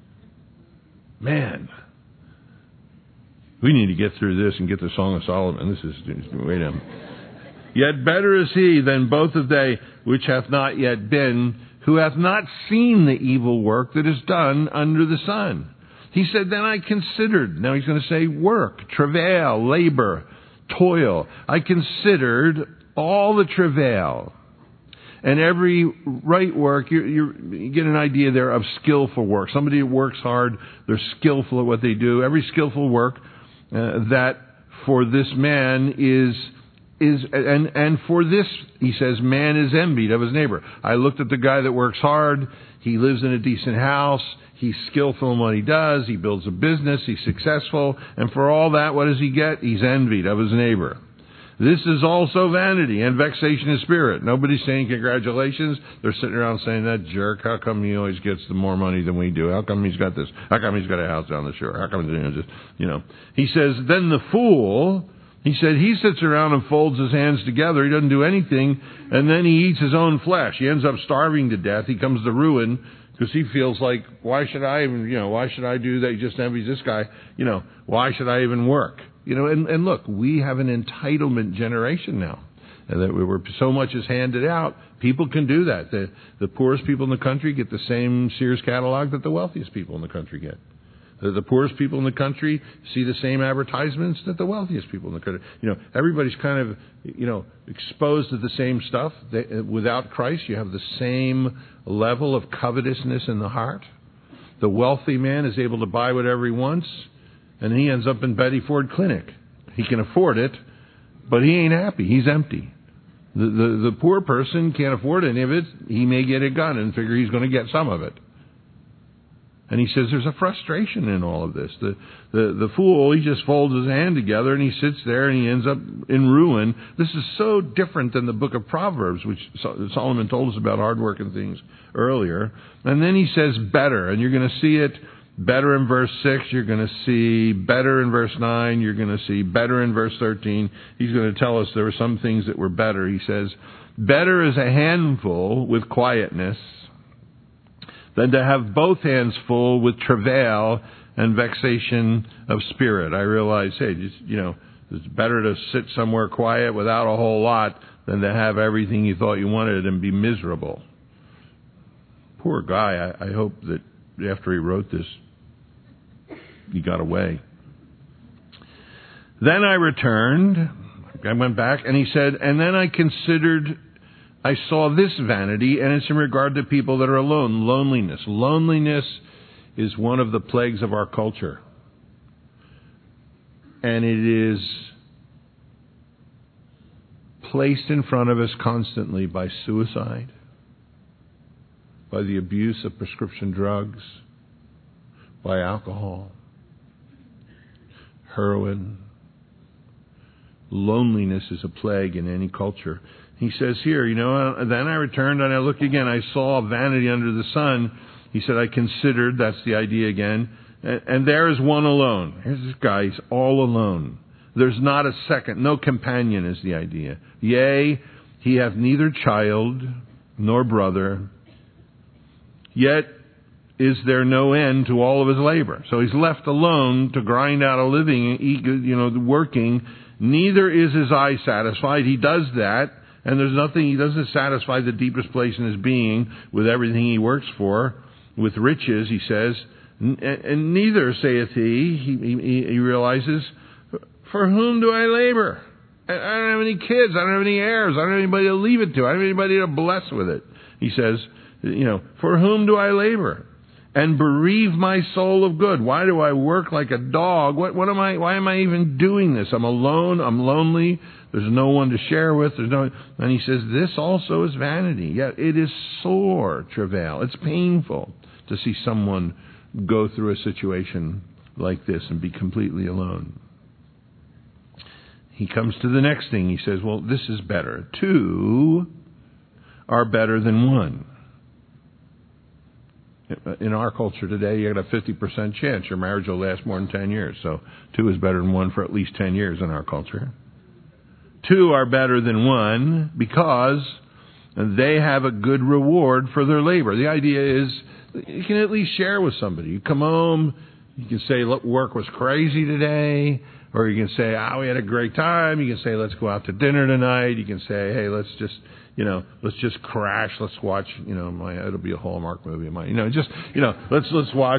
Man. We need to get through this and get the Song of Solomon. Wait a minute. Yet better is he than both of they which hath not yet been, who hath not seen the evil work that is done under the sun. He said, then I considered, now he's going to say work, travail, labor, toil. I considered all the travail and every right work. You get an idea there of skillful work. Somebody who works hard, they're skillful at what they do. Every skillful work that for this man is for this, he says, man is envied of his neighbor. I looked at the guy that works hard. He lives in a decent house. He's skillful in what he does. He builds a business. He's successful. And for all that, what does he get? He's envied of his neighbor. This is also vanity and vexation of spirit. Nobody's saying congratulations. They're sitting around saying, that jerk, how come he always gets the more money than we do? How come he's got this? How come he's got a house down the shore? How come, He says, then the fool, he said, he sits around and folds his hands together. He doesn't do anything. And then he eats his own flesh. He ends up starving to death. He comes to ruin because he feels like, why should I do that? He just envies this guy. Why should I even work? And look, we have an entitlement generation now. and that where so much is handed out, people can do that. The poorest people in the country get the same Sears catalog that the wealthiest people in the country get. The poorest people in the country see the same advertisements that the wealthiest people in the country. Everybody's kind of, exposed to the same stuff. Without Christ, you have the same level of covetousness in the heart. The wealthy man is able to buy whatever he wants, and he ends up in Betty Ford Clinic. He can afford it, but he ain't happy. He's empty. The poor person can't afford any of it. He may get a gun and figure he's going to get some of it. And he says there's a frustration in all of this. The fool, he just folds his hand together and he sits there and he ends up in ruin. This is so different than the book of Proverbs, which Solomon told us about hard work and things earlier. And then he says better, and you're going to see it better in verse 6. You're going to see better in verse 9. You're going to see better in verse 13. He's going to tell us there were some things that were better. He says, better is a handful with quietness than to have both hands full with travail and vexation of spirit. I realize, it's better to sit somewhere quiet without a whole lot than to have everything you thought you wanted and be miserable. Poor guy. I hope that after he wrote this, he got away. Then I returned. I went back, and he said, and then I saw this vanity, and it's in regard to people that are alone. Loneliness. Loneliness is one of the plagues of our culture. And it is placed in front of us constantly by suicide, by the abuse of prescription drugs, by alcohol, heroin. Loneliness is a plague in any culture. He says here, then I returned and I looked again. I saw vanity under the sun. He said, I considered, that's the idea again, and there is one alone. Here's this guy, he's all alone. There's not a second, no companion is the idea. Yea, he hath neither child nor brother, yet is there no end to all of his labor. So he's left alone to grind out a living, working. Neither is his eye satisfied. He does that. And there's nothing, he doesn't satisfy the deepest place in his being with everything he works for, with riches, he says. And neither, saith he realizes, for whom do I labor? I don't have any kids, I don't have any heirs, I don't have anybody to leave it to, I don't have anybody to bless with it. He says, for whom do I labor? And bereave my soul of good. Why do I work like a dog? Why am I even doing this? I'm alone, I'm lonely, there's no one to share with, and he says, this also is vanity. Yet it is sore travail. It's painful to see someone go through a situation like this and be completely alone. He comes to the next thing. He says, well, this is better. 2 are better than 1. In our culture today, you got a 50% chance your marriage will last more than 10 years. So 2 is better than 1 for at least 10 years in our culture. 2 are better than 1 because they have a good reward for their labor. The idea is you can at least share with somebody. You come home, you can say, look, work was crazy today. Or you can say, we had a great time. You can say, let's go out to dinner tonight. You can say, hey, let's just crash. Let's watch, it'll be a Hallmark movie of mine. Let's watch,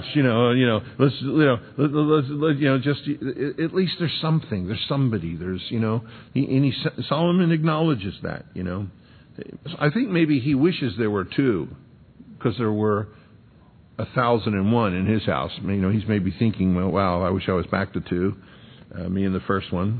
at least there's something. There's somebody. Solomon acknowledges that, I think maybe he wishes there were 2 because there were 1,001 in his house. He's maybe thinking, well, wow, I wish I was back to 2. Me and the first one.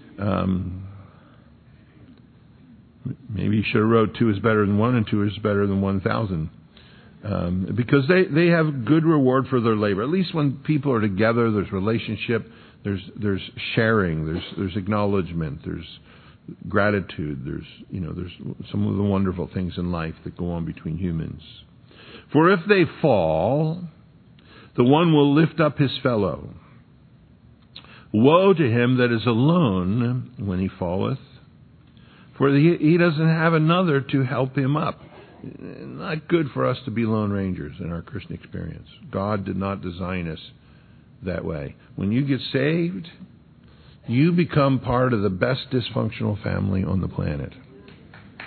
Maybe he should have wrote 2 is better than 1 and 2 is better than 1,000. Because they have good reward for their labor. At least when people are together, there's relationship, there's sharing, there's acknowledgement, there's gratitude, there's some of the wonderful things in life that go on between humans. For if they fall, the one will lift up his fellow. Woe to him that is alone when he falleth, for he doesn't have another to help him up. Not good for us to be lone rangers in our Christian experience. God did not design us that way. When you get saved, you become part of the best dysfunctional family on the planet.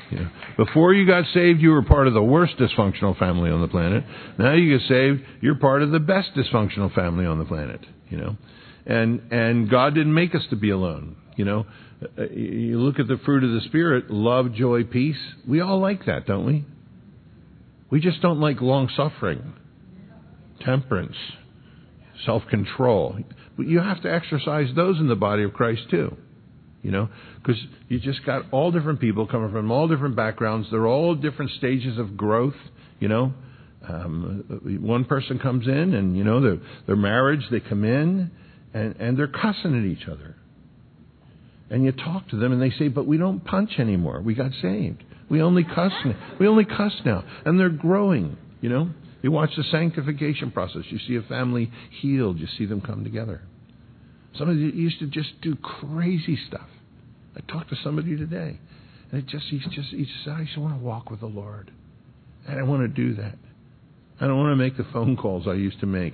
You know, before you got saved, you were part of the worst dysfunctional family on the planet. Now you get saved, you're part of the best dysfunctional family on the planet. You know, and God didn't make us to be alone. You know, you look at the fruit of the Spirit: love, joy, peace. We all like that, don't we? We just don't like long suffering, temperance, self-control. But you have to exercise those in the body of Christ too. You know, because you just got all different people coming from all different backgrounds. They're all different stages of growth. You know, one person comes in and, you know, their marriage, they come in and they're cussing at each other. And you talk to them and they say, but we don't punch anymore. We got saved. We only cuss now. And they're growing, you know. You watch the sanctification process. You see a family healed. You see them come together. Some of you used to just do crazy stuff. I talked to somebody today, and he said, I just want to walk with the Lord. And I want to do that. I don't want to make the phone calls I used to make.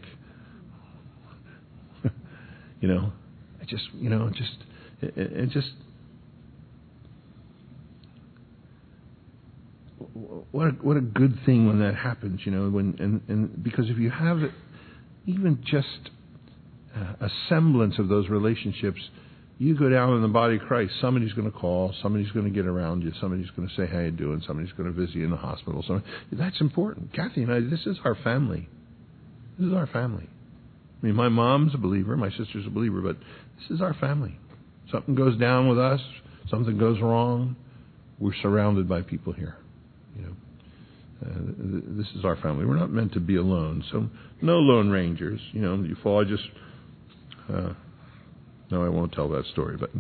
You know, what a good thing when that happens, you know, and because if you have it, even just a semblance of those relationships, you go down in the body of Christ, somebody's going to call, somebody's going to get around you, somebody's going to say, how you doing, somebody's going to visit you in the hospital. That's important. Kathy and I, this is our family. This is our family. I mean, my mom's a believer, my sister's a believer, but this is our family. Something goes down with us, something goes wrong, we're surrounded by people here. You know, this is our family. We're not meant to be alone. So no lone rangers. You know, you fall. No, I won't tell that story. But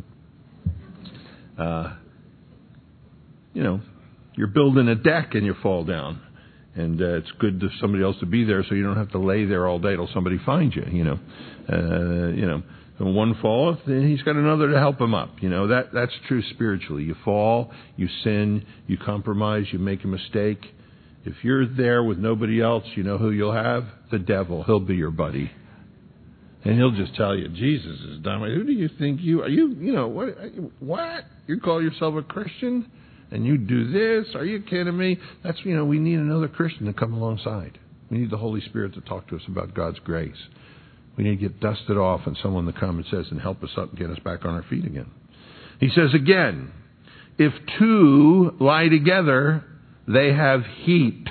you know, you're building a deck and you fall down, and it's good for somebody else to be there, so you don't have to lay there all day till somebody finds you. You know, when one falleth, he's got another to help him up. You know, that's true spiritually. You fall, you sin, you compromise, you make a mistake. If you're there with nobody else, you know who you'll have? The devil. He'll be your buddy. And he'll just tell you, Jesus is done. Who do you think you are? You know, what? You call yourself a Christian and you do this? Are you kidding me? That's, you know, we need another Christian to come alongside. We need the Holy Spirit to talk to us about God's grace. We need to get dusted off and someone to come and says and help us up and get us back on our feet again. He says again, if two lie together, they have heat.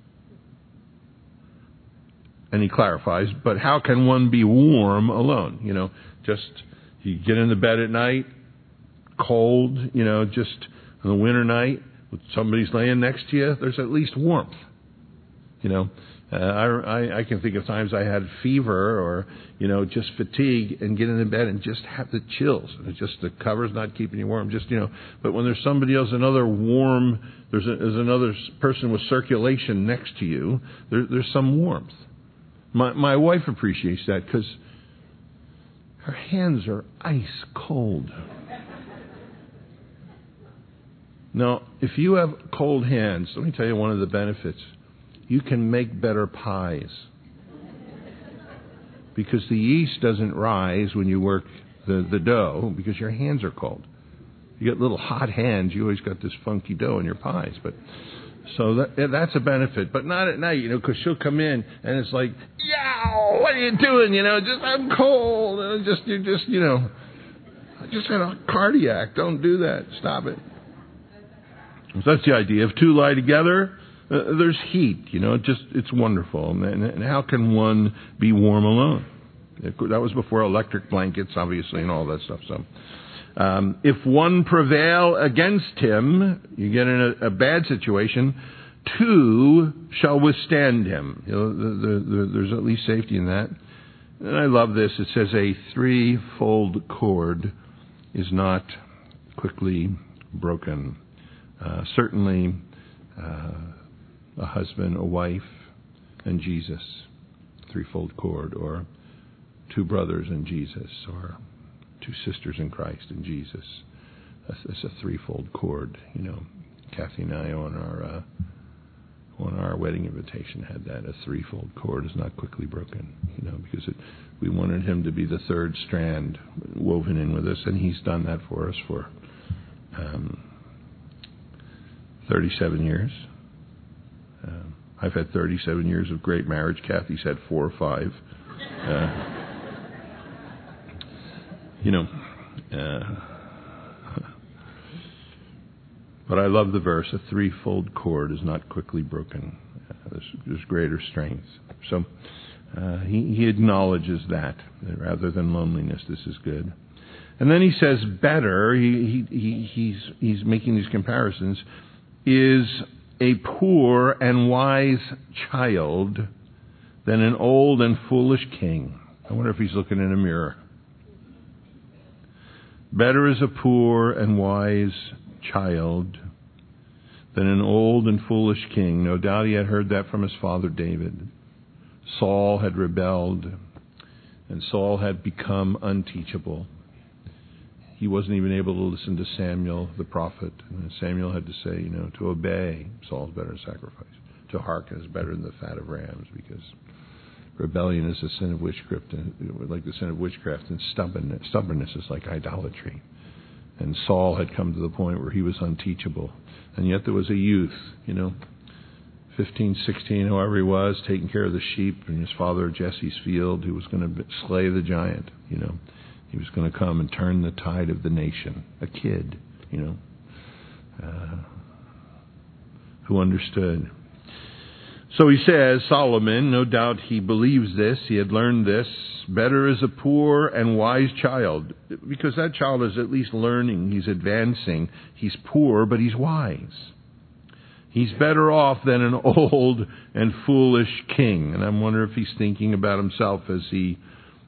And he clarifies, but how can one be warm alone? You know, just you get into bed at night, cold, you know, just on a winter night, with somebody's laying next to you, there's at least warmth. You know, I can think of times I had fever or, you know, just fatigue and get into bed and just have the chills. It's just the cover's not keeping you warm. Just, you know, but when there's somebody else, another warm, there's another person with circulation next to you, there's some warmth. My wife appreciates that because her hands are ice cold. Now, if you have cold hands, let me tell you one of the benefits. You can make better pies. Because the yeast doesn't rise when you work the dough because your hands are cold. You get little hot hands, you always got this funky dough in your pies. So that's a benefit. But not at night, you know, because she'll come in and it's like, yow, what are you doing? You know, I'm cold. I just had a cardiac. Don't do that. Stop it. So that's the idea. If two lie together, there's heat, you know, it's wonderful. And how can one be warm alone? That was before electric blankets, obviously, and all that stuff. So, if one prevail against him, you get in a bad situation, two shall withstand him. You know, there's at least safety in that. And I love this. It says a threefold cord is not quickly broken. Certainly, a husband, a wife, and Jesus, threefold cord, or two brothers and Jesus, or two sisters in Christ and Jesus. That's a threefold cord. You know, Kathy and I on our wedding invitation had that. A threefold cord is not quickly broken. You know, because we wanted him to be the third strand woven in with us, and he's done that for us for 37 years. I've had 37 years of great marriage. Kathy's had 4 or 5. But I love the verse, a threefold cord is not quickly broken. There's greater strength. So he acknowledges that rather than loneliness, this is good. And then he says better, he's making these comparisons, is a poor and wise child than an old and foolish king. I wonder if he's looking in a mirror. Better is a poor and wise child than an old and foolish king. No doubt he had heard that from his father David. Saul had rebelled, and Saul had become unteachable. He wasn't even able to listen to Samuel, the prophet. And Samuel had to say, to obey Saul's better than sacrifice. To hearken is better than the fat of rams, because rebellion is a sin of witchcraft, like the sin of witchcraft, and stubbornness is like idolatry. And Saul had come to the point where he was unteachable. And yet there was a youth, 15, 16, however he was, taking care of the sheep in his father Jesse's field, who was going to slay the giant, He was going to come and turn the tide of the nation. A kid, who understood. So he says, Solomon, no doubt he believes this, he had learned this, better is a poor and wise child, because that child is at least learning, he's advancing, he's poor, but he's wise. He's better off than an old and foolish king. And I wonder if he's thinking about himself as he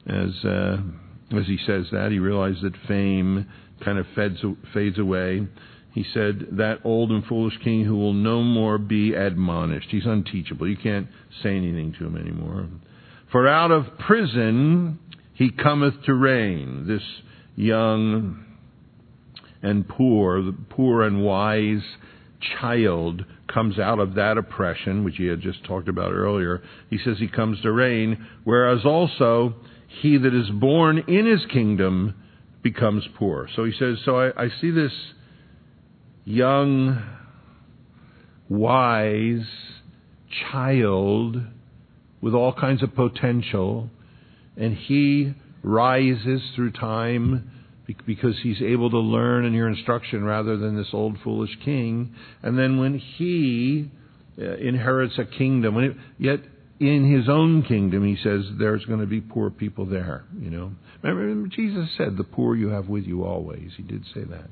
says that. He realized that fame kind of fades away. He said, that old and foolish king who will no more be admonished. He's unteachable. You can't say anything to him anymore. For out of prison he cometh to reign. This young and poor and wise child comes out of that oppression, which he had just talked about earlier. He says he comes to reign, whereas also he that is born in his kingdom becomes poor. So he says, I see this young, wise child with all kinds of potential, and he rises through time because he's able to learn and hear instruction rather than this old foolish king. And then when he inherits a kingdom, yet in his own kingdom, he says there's going to be poor people there. Remember, Jesus said, "The poor you have with you always." He did say that.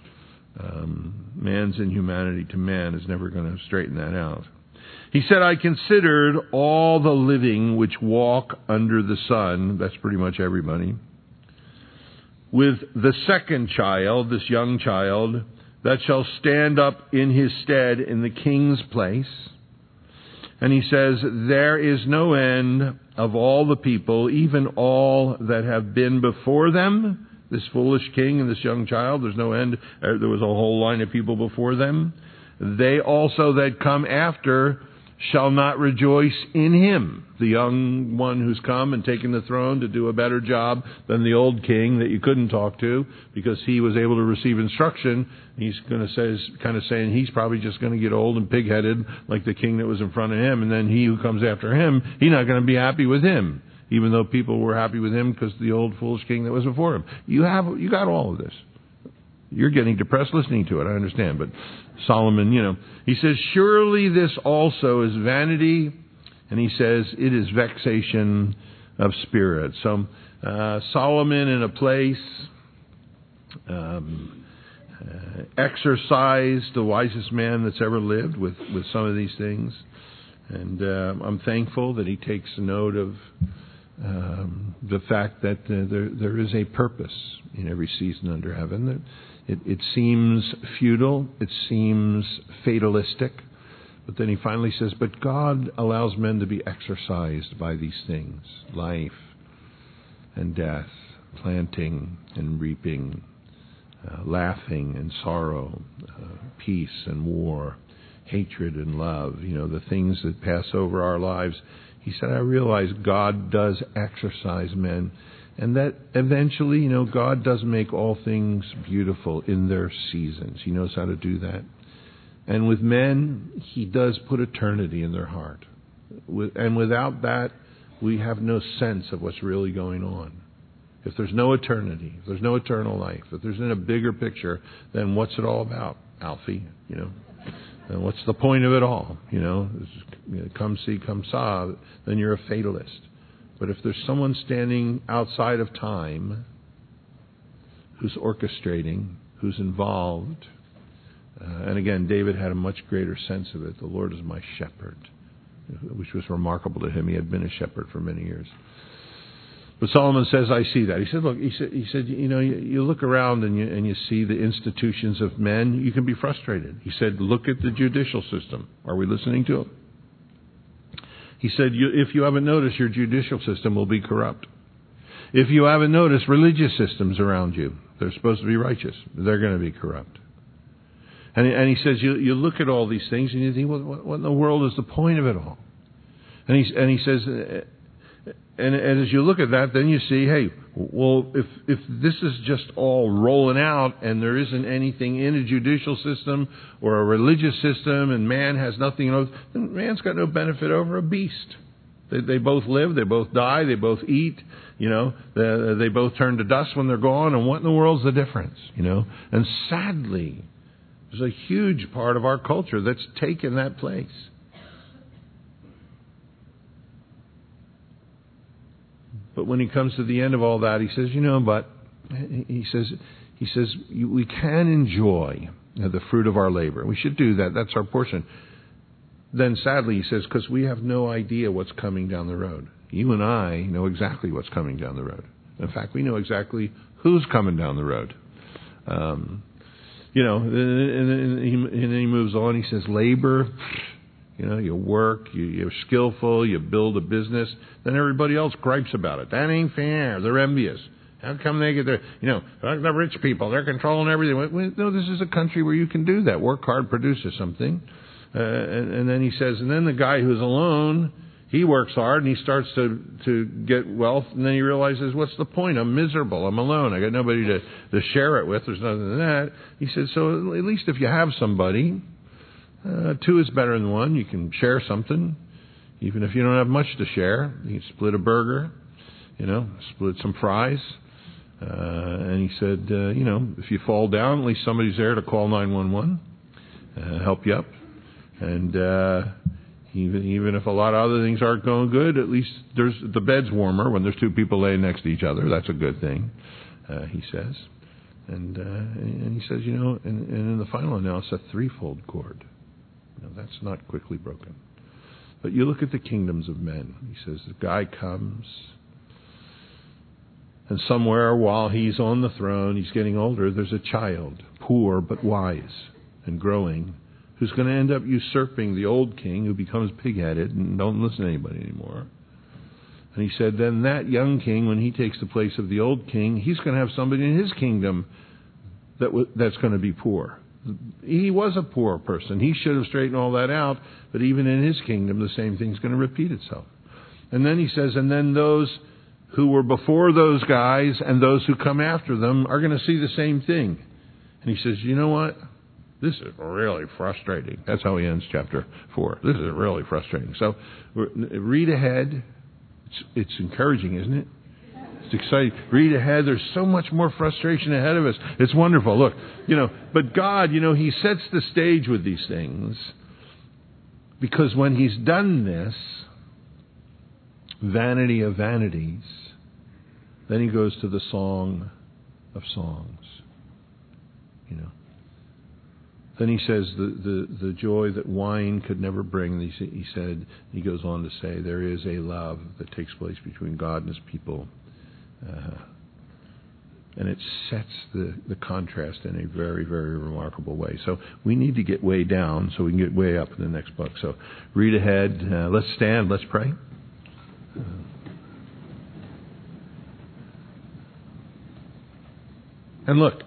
Man's inhumanity to man is never going to straighten that out. He said, I considered all the living which walk under the sun. That's pretty much everybody. With the second child, this young child, that shall stand up in his stead in the king's place. And he says, there is no end of all the people, even all that have been before them. This foolish king and this young child, there's no end. There was a whole line of people before them. They also that come after shall not rejoice in him. The young one who's come and taken the throne to do a better job than the old king that you couldn't talk to because he was able to receive instruction. He's going to say, kind of saying he's probably just going to get old and pig-headed like the king that was in front of him. And then he who comes after him, he's not going to be happy with him, even though people were happy with him because the old foolish king that was before him. You got all of this. You're getting depressed listening to it, I understand. But Solomon, he says, surely this also is vanity. And he says, it is vexation of spirit. So Solomon in a place exercised the wisest man that's ever lived with some of these things. And I'm thankful that he takes note of the fact that there is a purpose in every season under heaven. It seems futile, it seems fatalistic, but then he finally says, but God allows men to be exercised by these things, life and death, planting and reaping, laughing and sorrow, peace and war, hatred and love, the things that pass over our lives. He said, I realize God does exercise men, and that eventually, God does make all things beautiful in their seasons. He knows how to do that. And with men, He does put eternity in their heart. And without that, we have no sense of what's really going on. If there's no eternity, if there's no eternal life, if there's in a bigger picture, then what's it all about, Alfie? And what's the point of it all? Come see, come saw, then you're a fatalist. But if there's someone standing outside of time who's orchestrating, who's involved, and again, David had a much greater sense of it. The Lord is my shepherd, which was remarkable to him. He had been a shepherd for many years. But Solomon says, I see that. He said, look, you look around and you see the institutions of men, you can be frustrated. He said, look at the judicial system. Are we listening to him? He said, if you haven't noticed, your judicial system will be corrupt. If you haven't noticed, religious systems around you, they're supposed to be righteous. They're going to be corrupt. And he says, you look at all these things and you think, well, what in the world is the point of it all? And he says, and as you look at that, then you see, hey, well, if this is just all rolling out and there isn't anything in a judicial system or a religious system and man has nothing else, then man's got no benefit over a beast. They both live, they both die, they both eat, they both turn to dust when they're gone, and what in the world's the difference, And sadly, there's a huge part of our culture that's taken that place. But when he comes to the end of all that, he says, he says, we can enjoy the fruit of our labor. We should do that. That's our portion. Then sadly, he says, because we have no idea what's coming down the road. You and I know exactly what's coming down the road. In fact, we know exactly who's coming down the road. And then he moves on. He says, labor, you work, you're skillful, you build a business. Then everybody else gripes about it. That ain't fair. They're envious. How come they get there? The rich people, they're controlling everything. No, this is a country where you can do that. Work hard produces something. And then he says, and then the guy who's alone, he works hard and he starts to get wealth, and then he realizes, what's the point? I'm miserable. I'm alone. I got nobody to share it with. There's nothing than that. He says, so at least if you have somebody, two is better than one. You can share something. Even if you don't have much to share, you can split a burger, split some fries. And he said, if you fall down, at least somebody's there to call 911, help you up. And even if a lot of other things aren't going good, at least the bed's warmer when there's two people laying next to each other. That's a good thing, he says. And he says, and in the final analysis, a threefold cord. That's not quickly broken. But you look at the kingdoms of men. He says, the guy comes, and somewhere while he's on the throne, he's getting older, there's a child, poor but wise and growing, who's going to end up usurping the old king, who becomes pig-headed and don't listen to anybody anymore. And he said, then that young king, when he takes the place of the old king, he's going to have somebody in his kingdom that's going to be poor. He was a poor person. He should have straightened all that out, but even in his kingdom, the same thing's going to repeat itself. And then he says, and then those who were before those guys and those who come after them are going to see the same thing. And he says, you know what? This is really frustrating. That's how he ends chapter 4. This is really frustrating. So read ahead. It's encouraging, isn't it? It's exciting. Read ahead. There's so much more frustration ahead of us. It's wonderful. Look, but God, He sets the stage with these things because when He's done this, vanity of vanities, then He goes to the Song of Songs. Then he says the joy that wine could never bring. He goes on to say, there is a love that takes place between God and His people. And it sets the contrast in a very, very remarkable way. So we need to get way down so we can get way up in the next book. So read ahead. Let's stand. Let's pray. And look,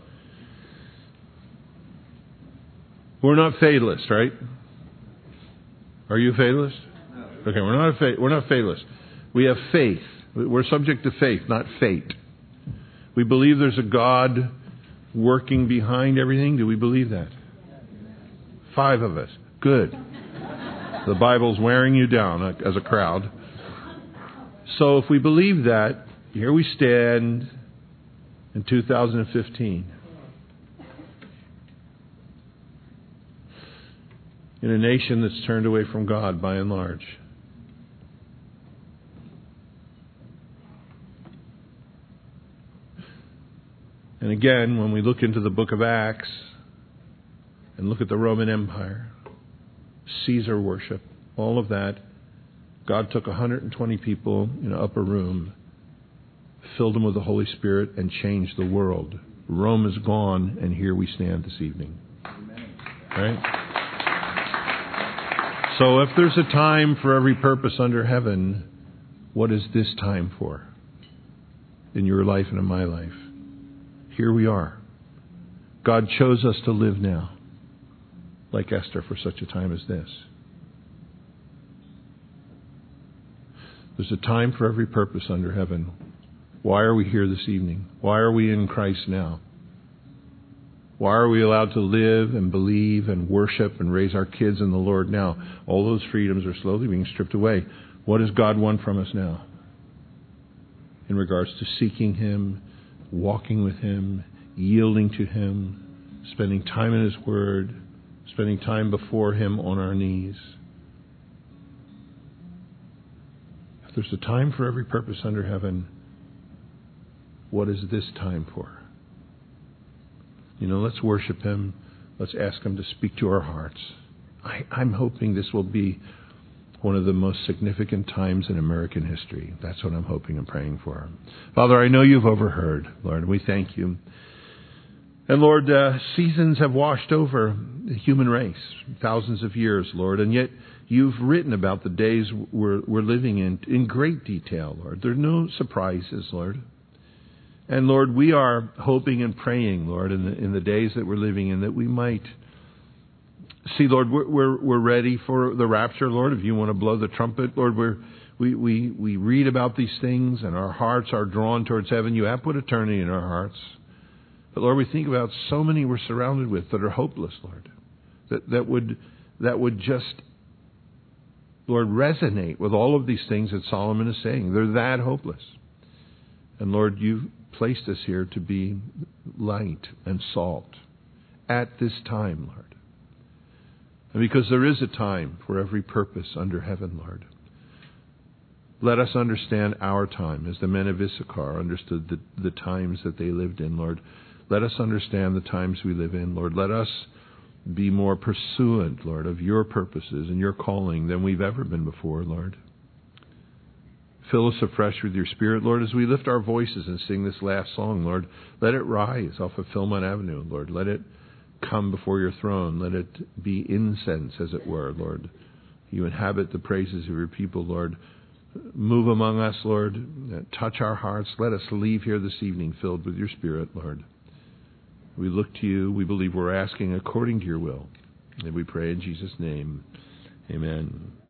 we're not fatalists, right? Are you a fatalist? No. Okay, we're not fatalists. We have faith. We're subject to faith, not fate. We believe there's a God working behind everything. Do we believe that? 5 of us. Good. The Bible's wearing you down as a crowd. So if we believe that, here we stand in 2015. In a nation that's turned away from God by and large. And again, when we look into the book of Acts and look at the Roman Empire, Caesar worship, all of that, God took 120 people in an upper room, filled them with the Holy Spirit, and changed the world. Rome is gone, and here we stand this evening. Right? So if there's a time for every purpose under heaven, what is this time for? In your life and in my life. Here we are. God chose us to live now, like Esther, for such a time as this. There's a time for every purpose under heaven. Why are we here this evening? Why are we in Christ now? Why are we allowed to live and believe and worship and raise our kids in the Lord now? All those freedoms are slowly being stripped away. What does God want from us now? In regards to seeking Him, walking with Him, yielding to Him, spending time in His Word, spending time before Him on our knees. If there's a time for every purpose under heaven, what is this time for? Let's worship Him. Let's ask Him to speak to our hearts. I'm hoping this will be one of the most significant times in American history. That's what I'm hoping and praying for. Father, I know You've overheard, Lord, and we thank You. And Lord, seasons have washed over the human race, thousands of years, Lord, and yet You've written about the days we're living in great detail, Lord. There are no surprises, Lord. And Lord, we are hoping and praying, Lord, in the days that we're living in, that we might see, Lord, we're ready for the rapture, Lord. If You want to blow the trumpet, Lord, we read about these things and our hearts are drawn towards heaven. You have put eternity in our hearts. But Lord, we think about so many we're surrounded with that are hopeless, Lord. That would just, Lord, resonate with all of these things that Solomon is saying. They're that hopeless. And Lord, You've placed us here to be light and salt at this time, Lord. And because there is a time for every purpose under heaven, Lord, let us understand our time as the men of Issachar understood the times that they lived in, Lord. Let us understand the times we live in, Lord. Let us be more pursuant, Lord, of Your purposes and Your calling than we've ever been before, Lord. Fill us afresh with Your Spirit, Lord, as we lift our voices and sing this last song, Lord. Let it rise off of Philmont Avenue, Lord. Let it come before Your throne. Let it be incense, as it were, Lord. You inhabit the praises of Your people, Lord. Move among us, Lord. Touch our hearts. Let us leave here this evening filled with Your Spirit, Lord. We look to You. We believe we're asking according to Your will. And we pray in Jesus' name. Amen.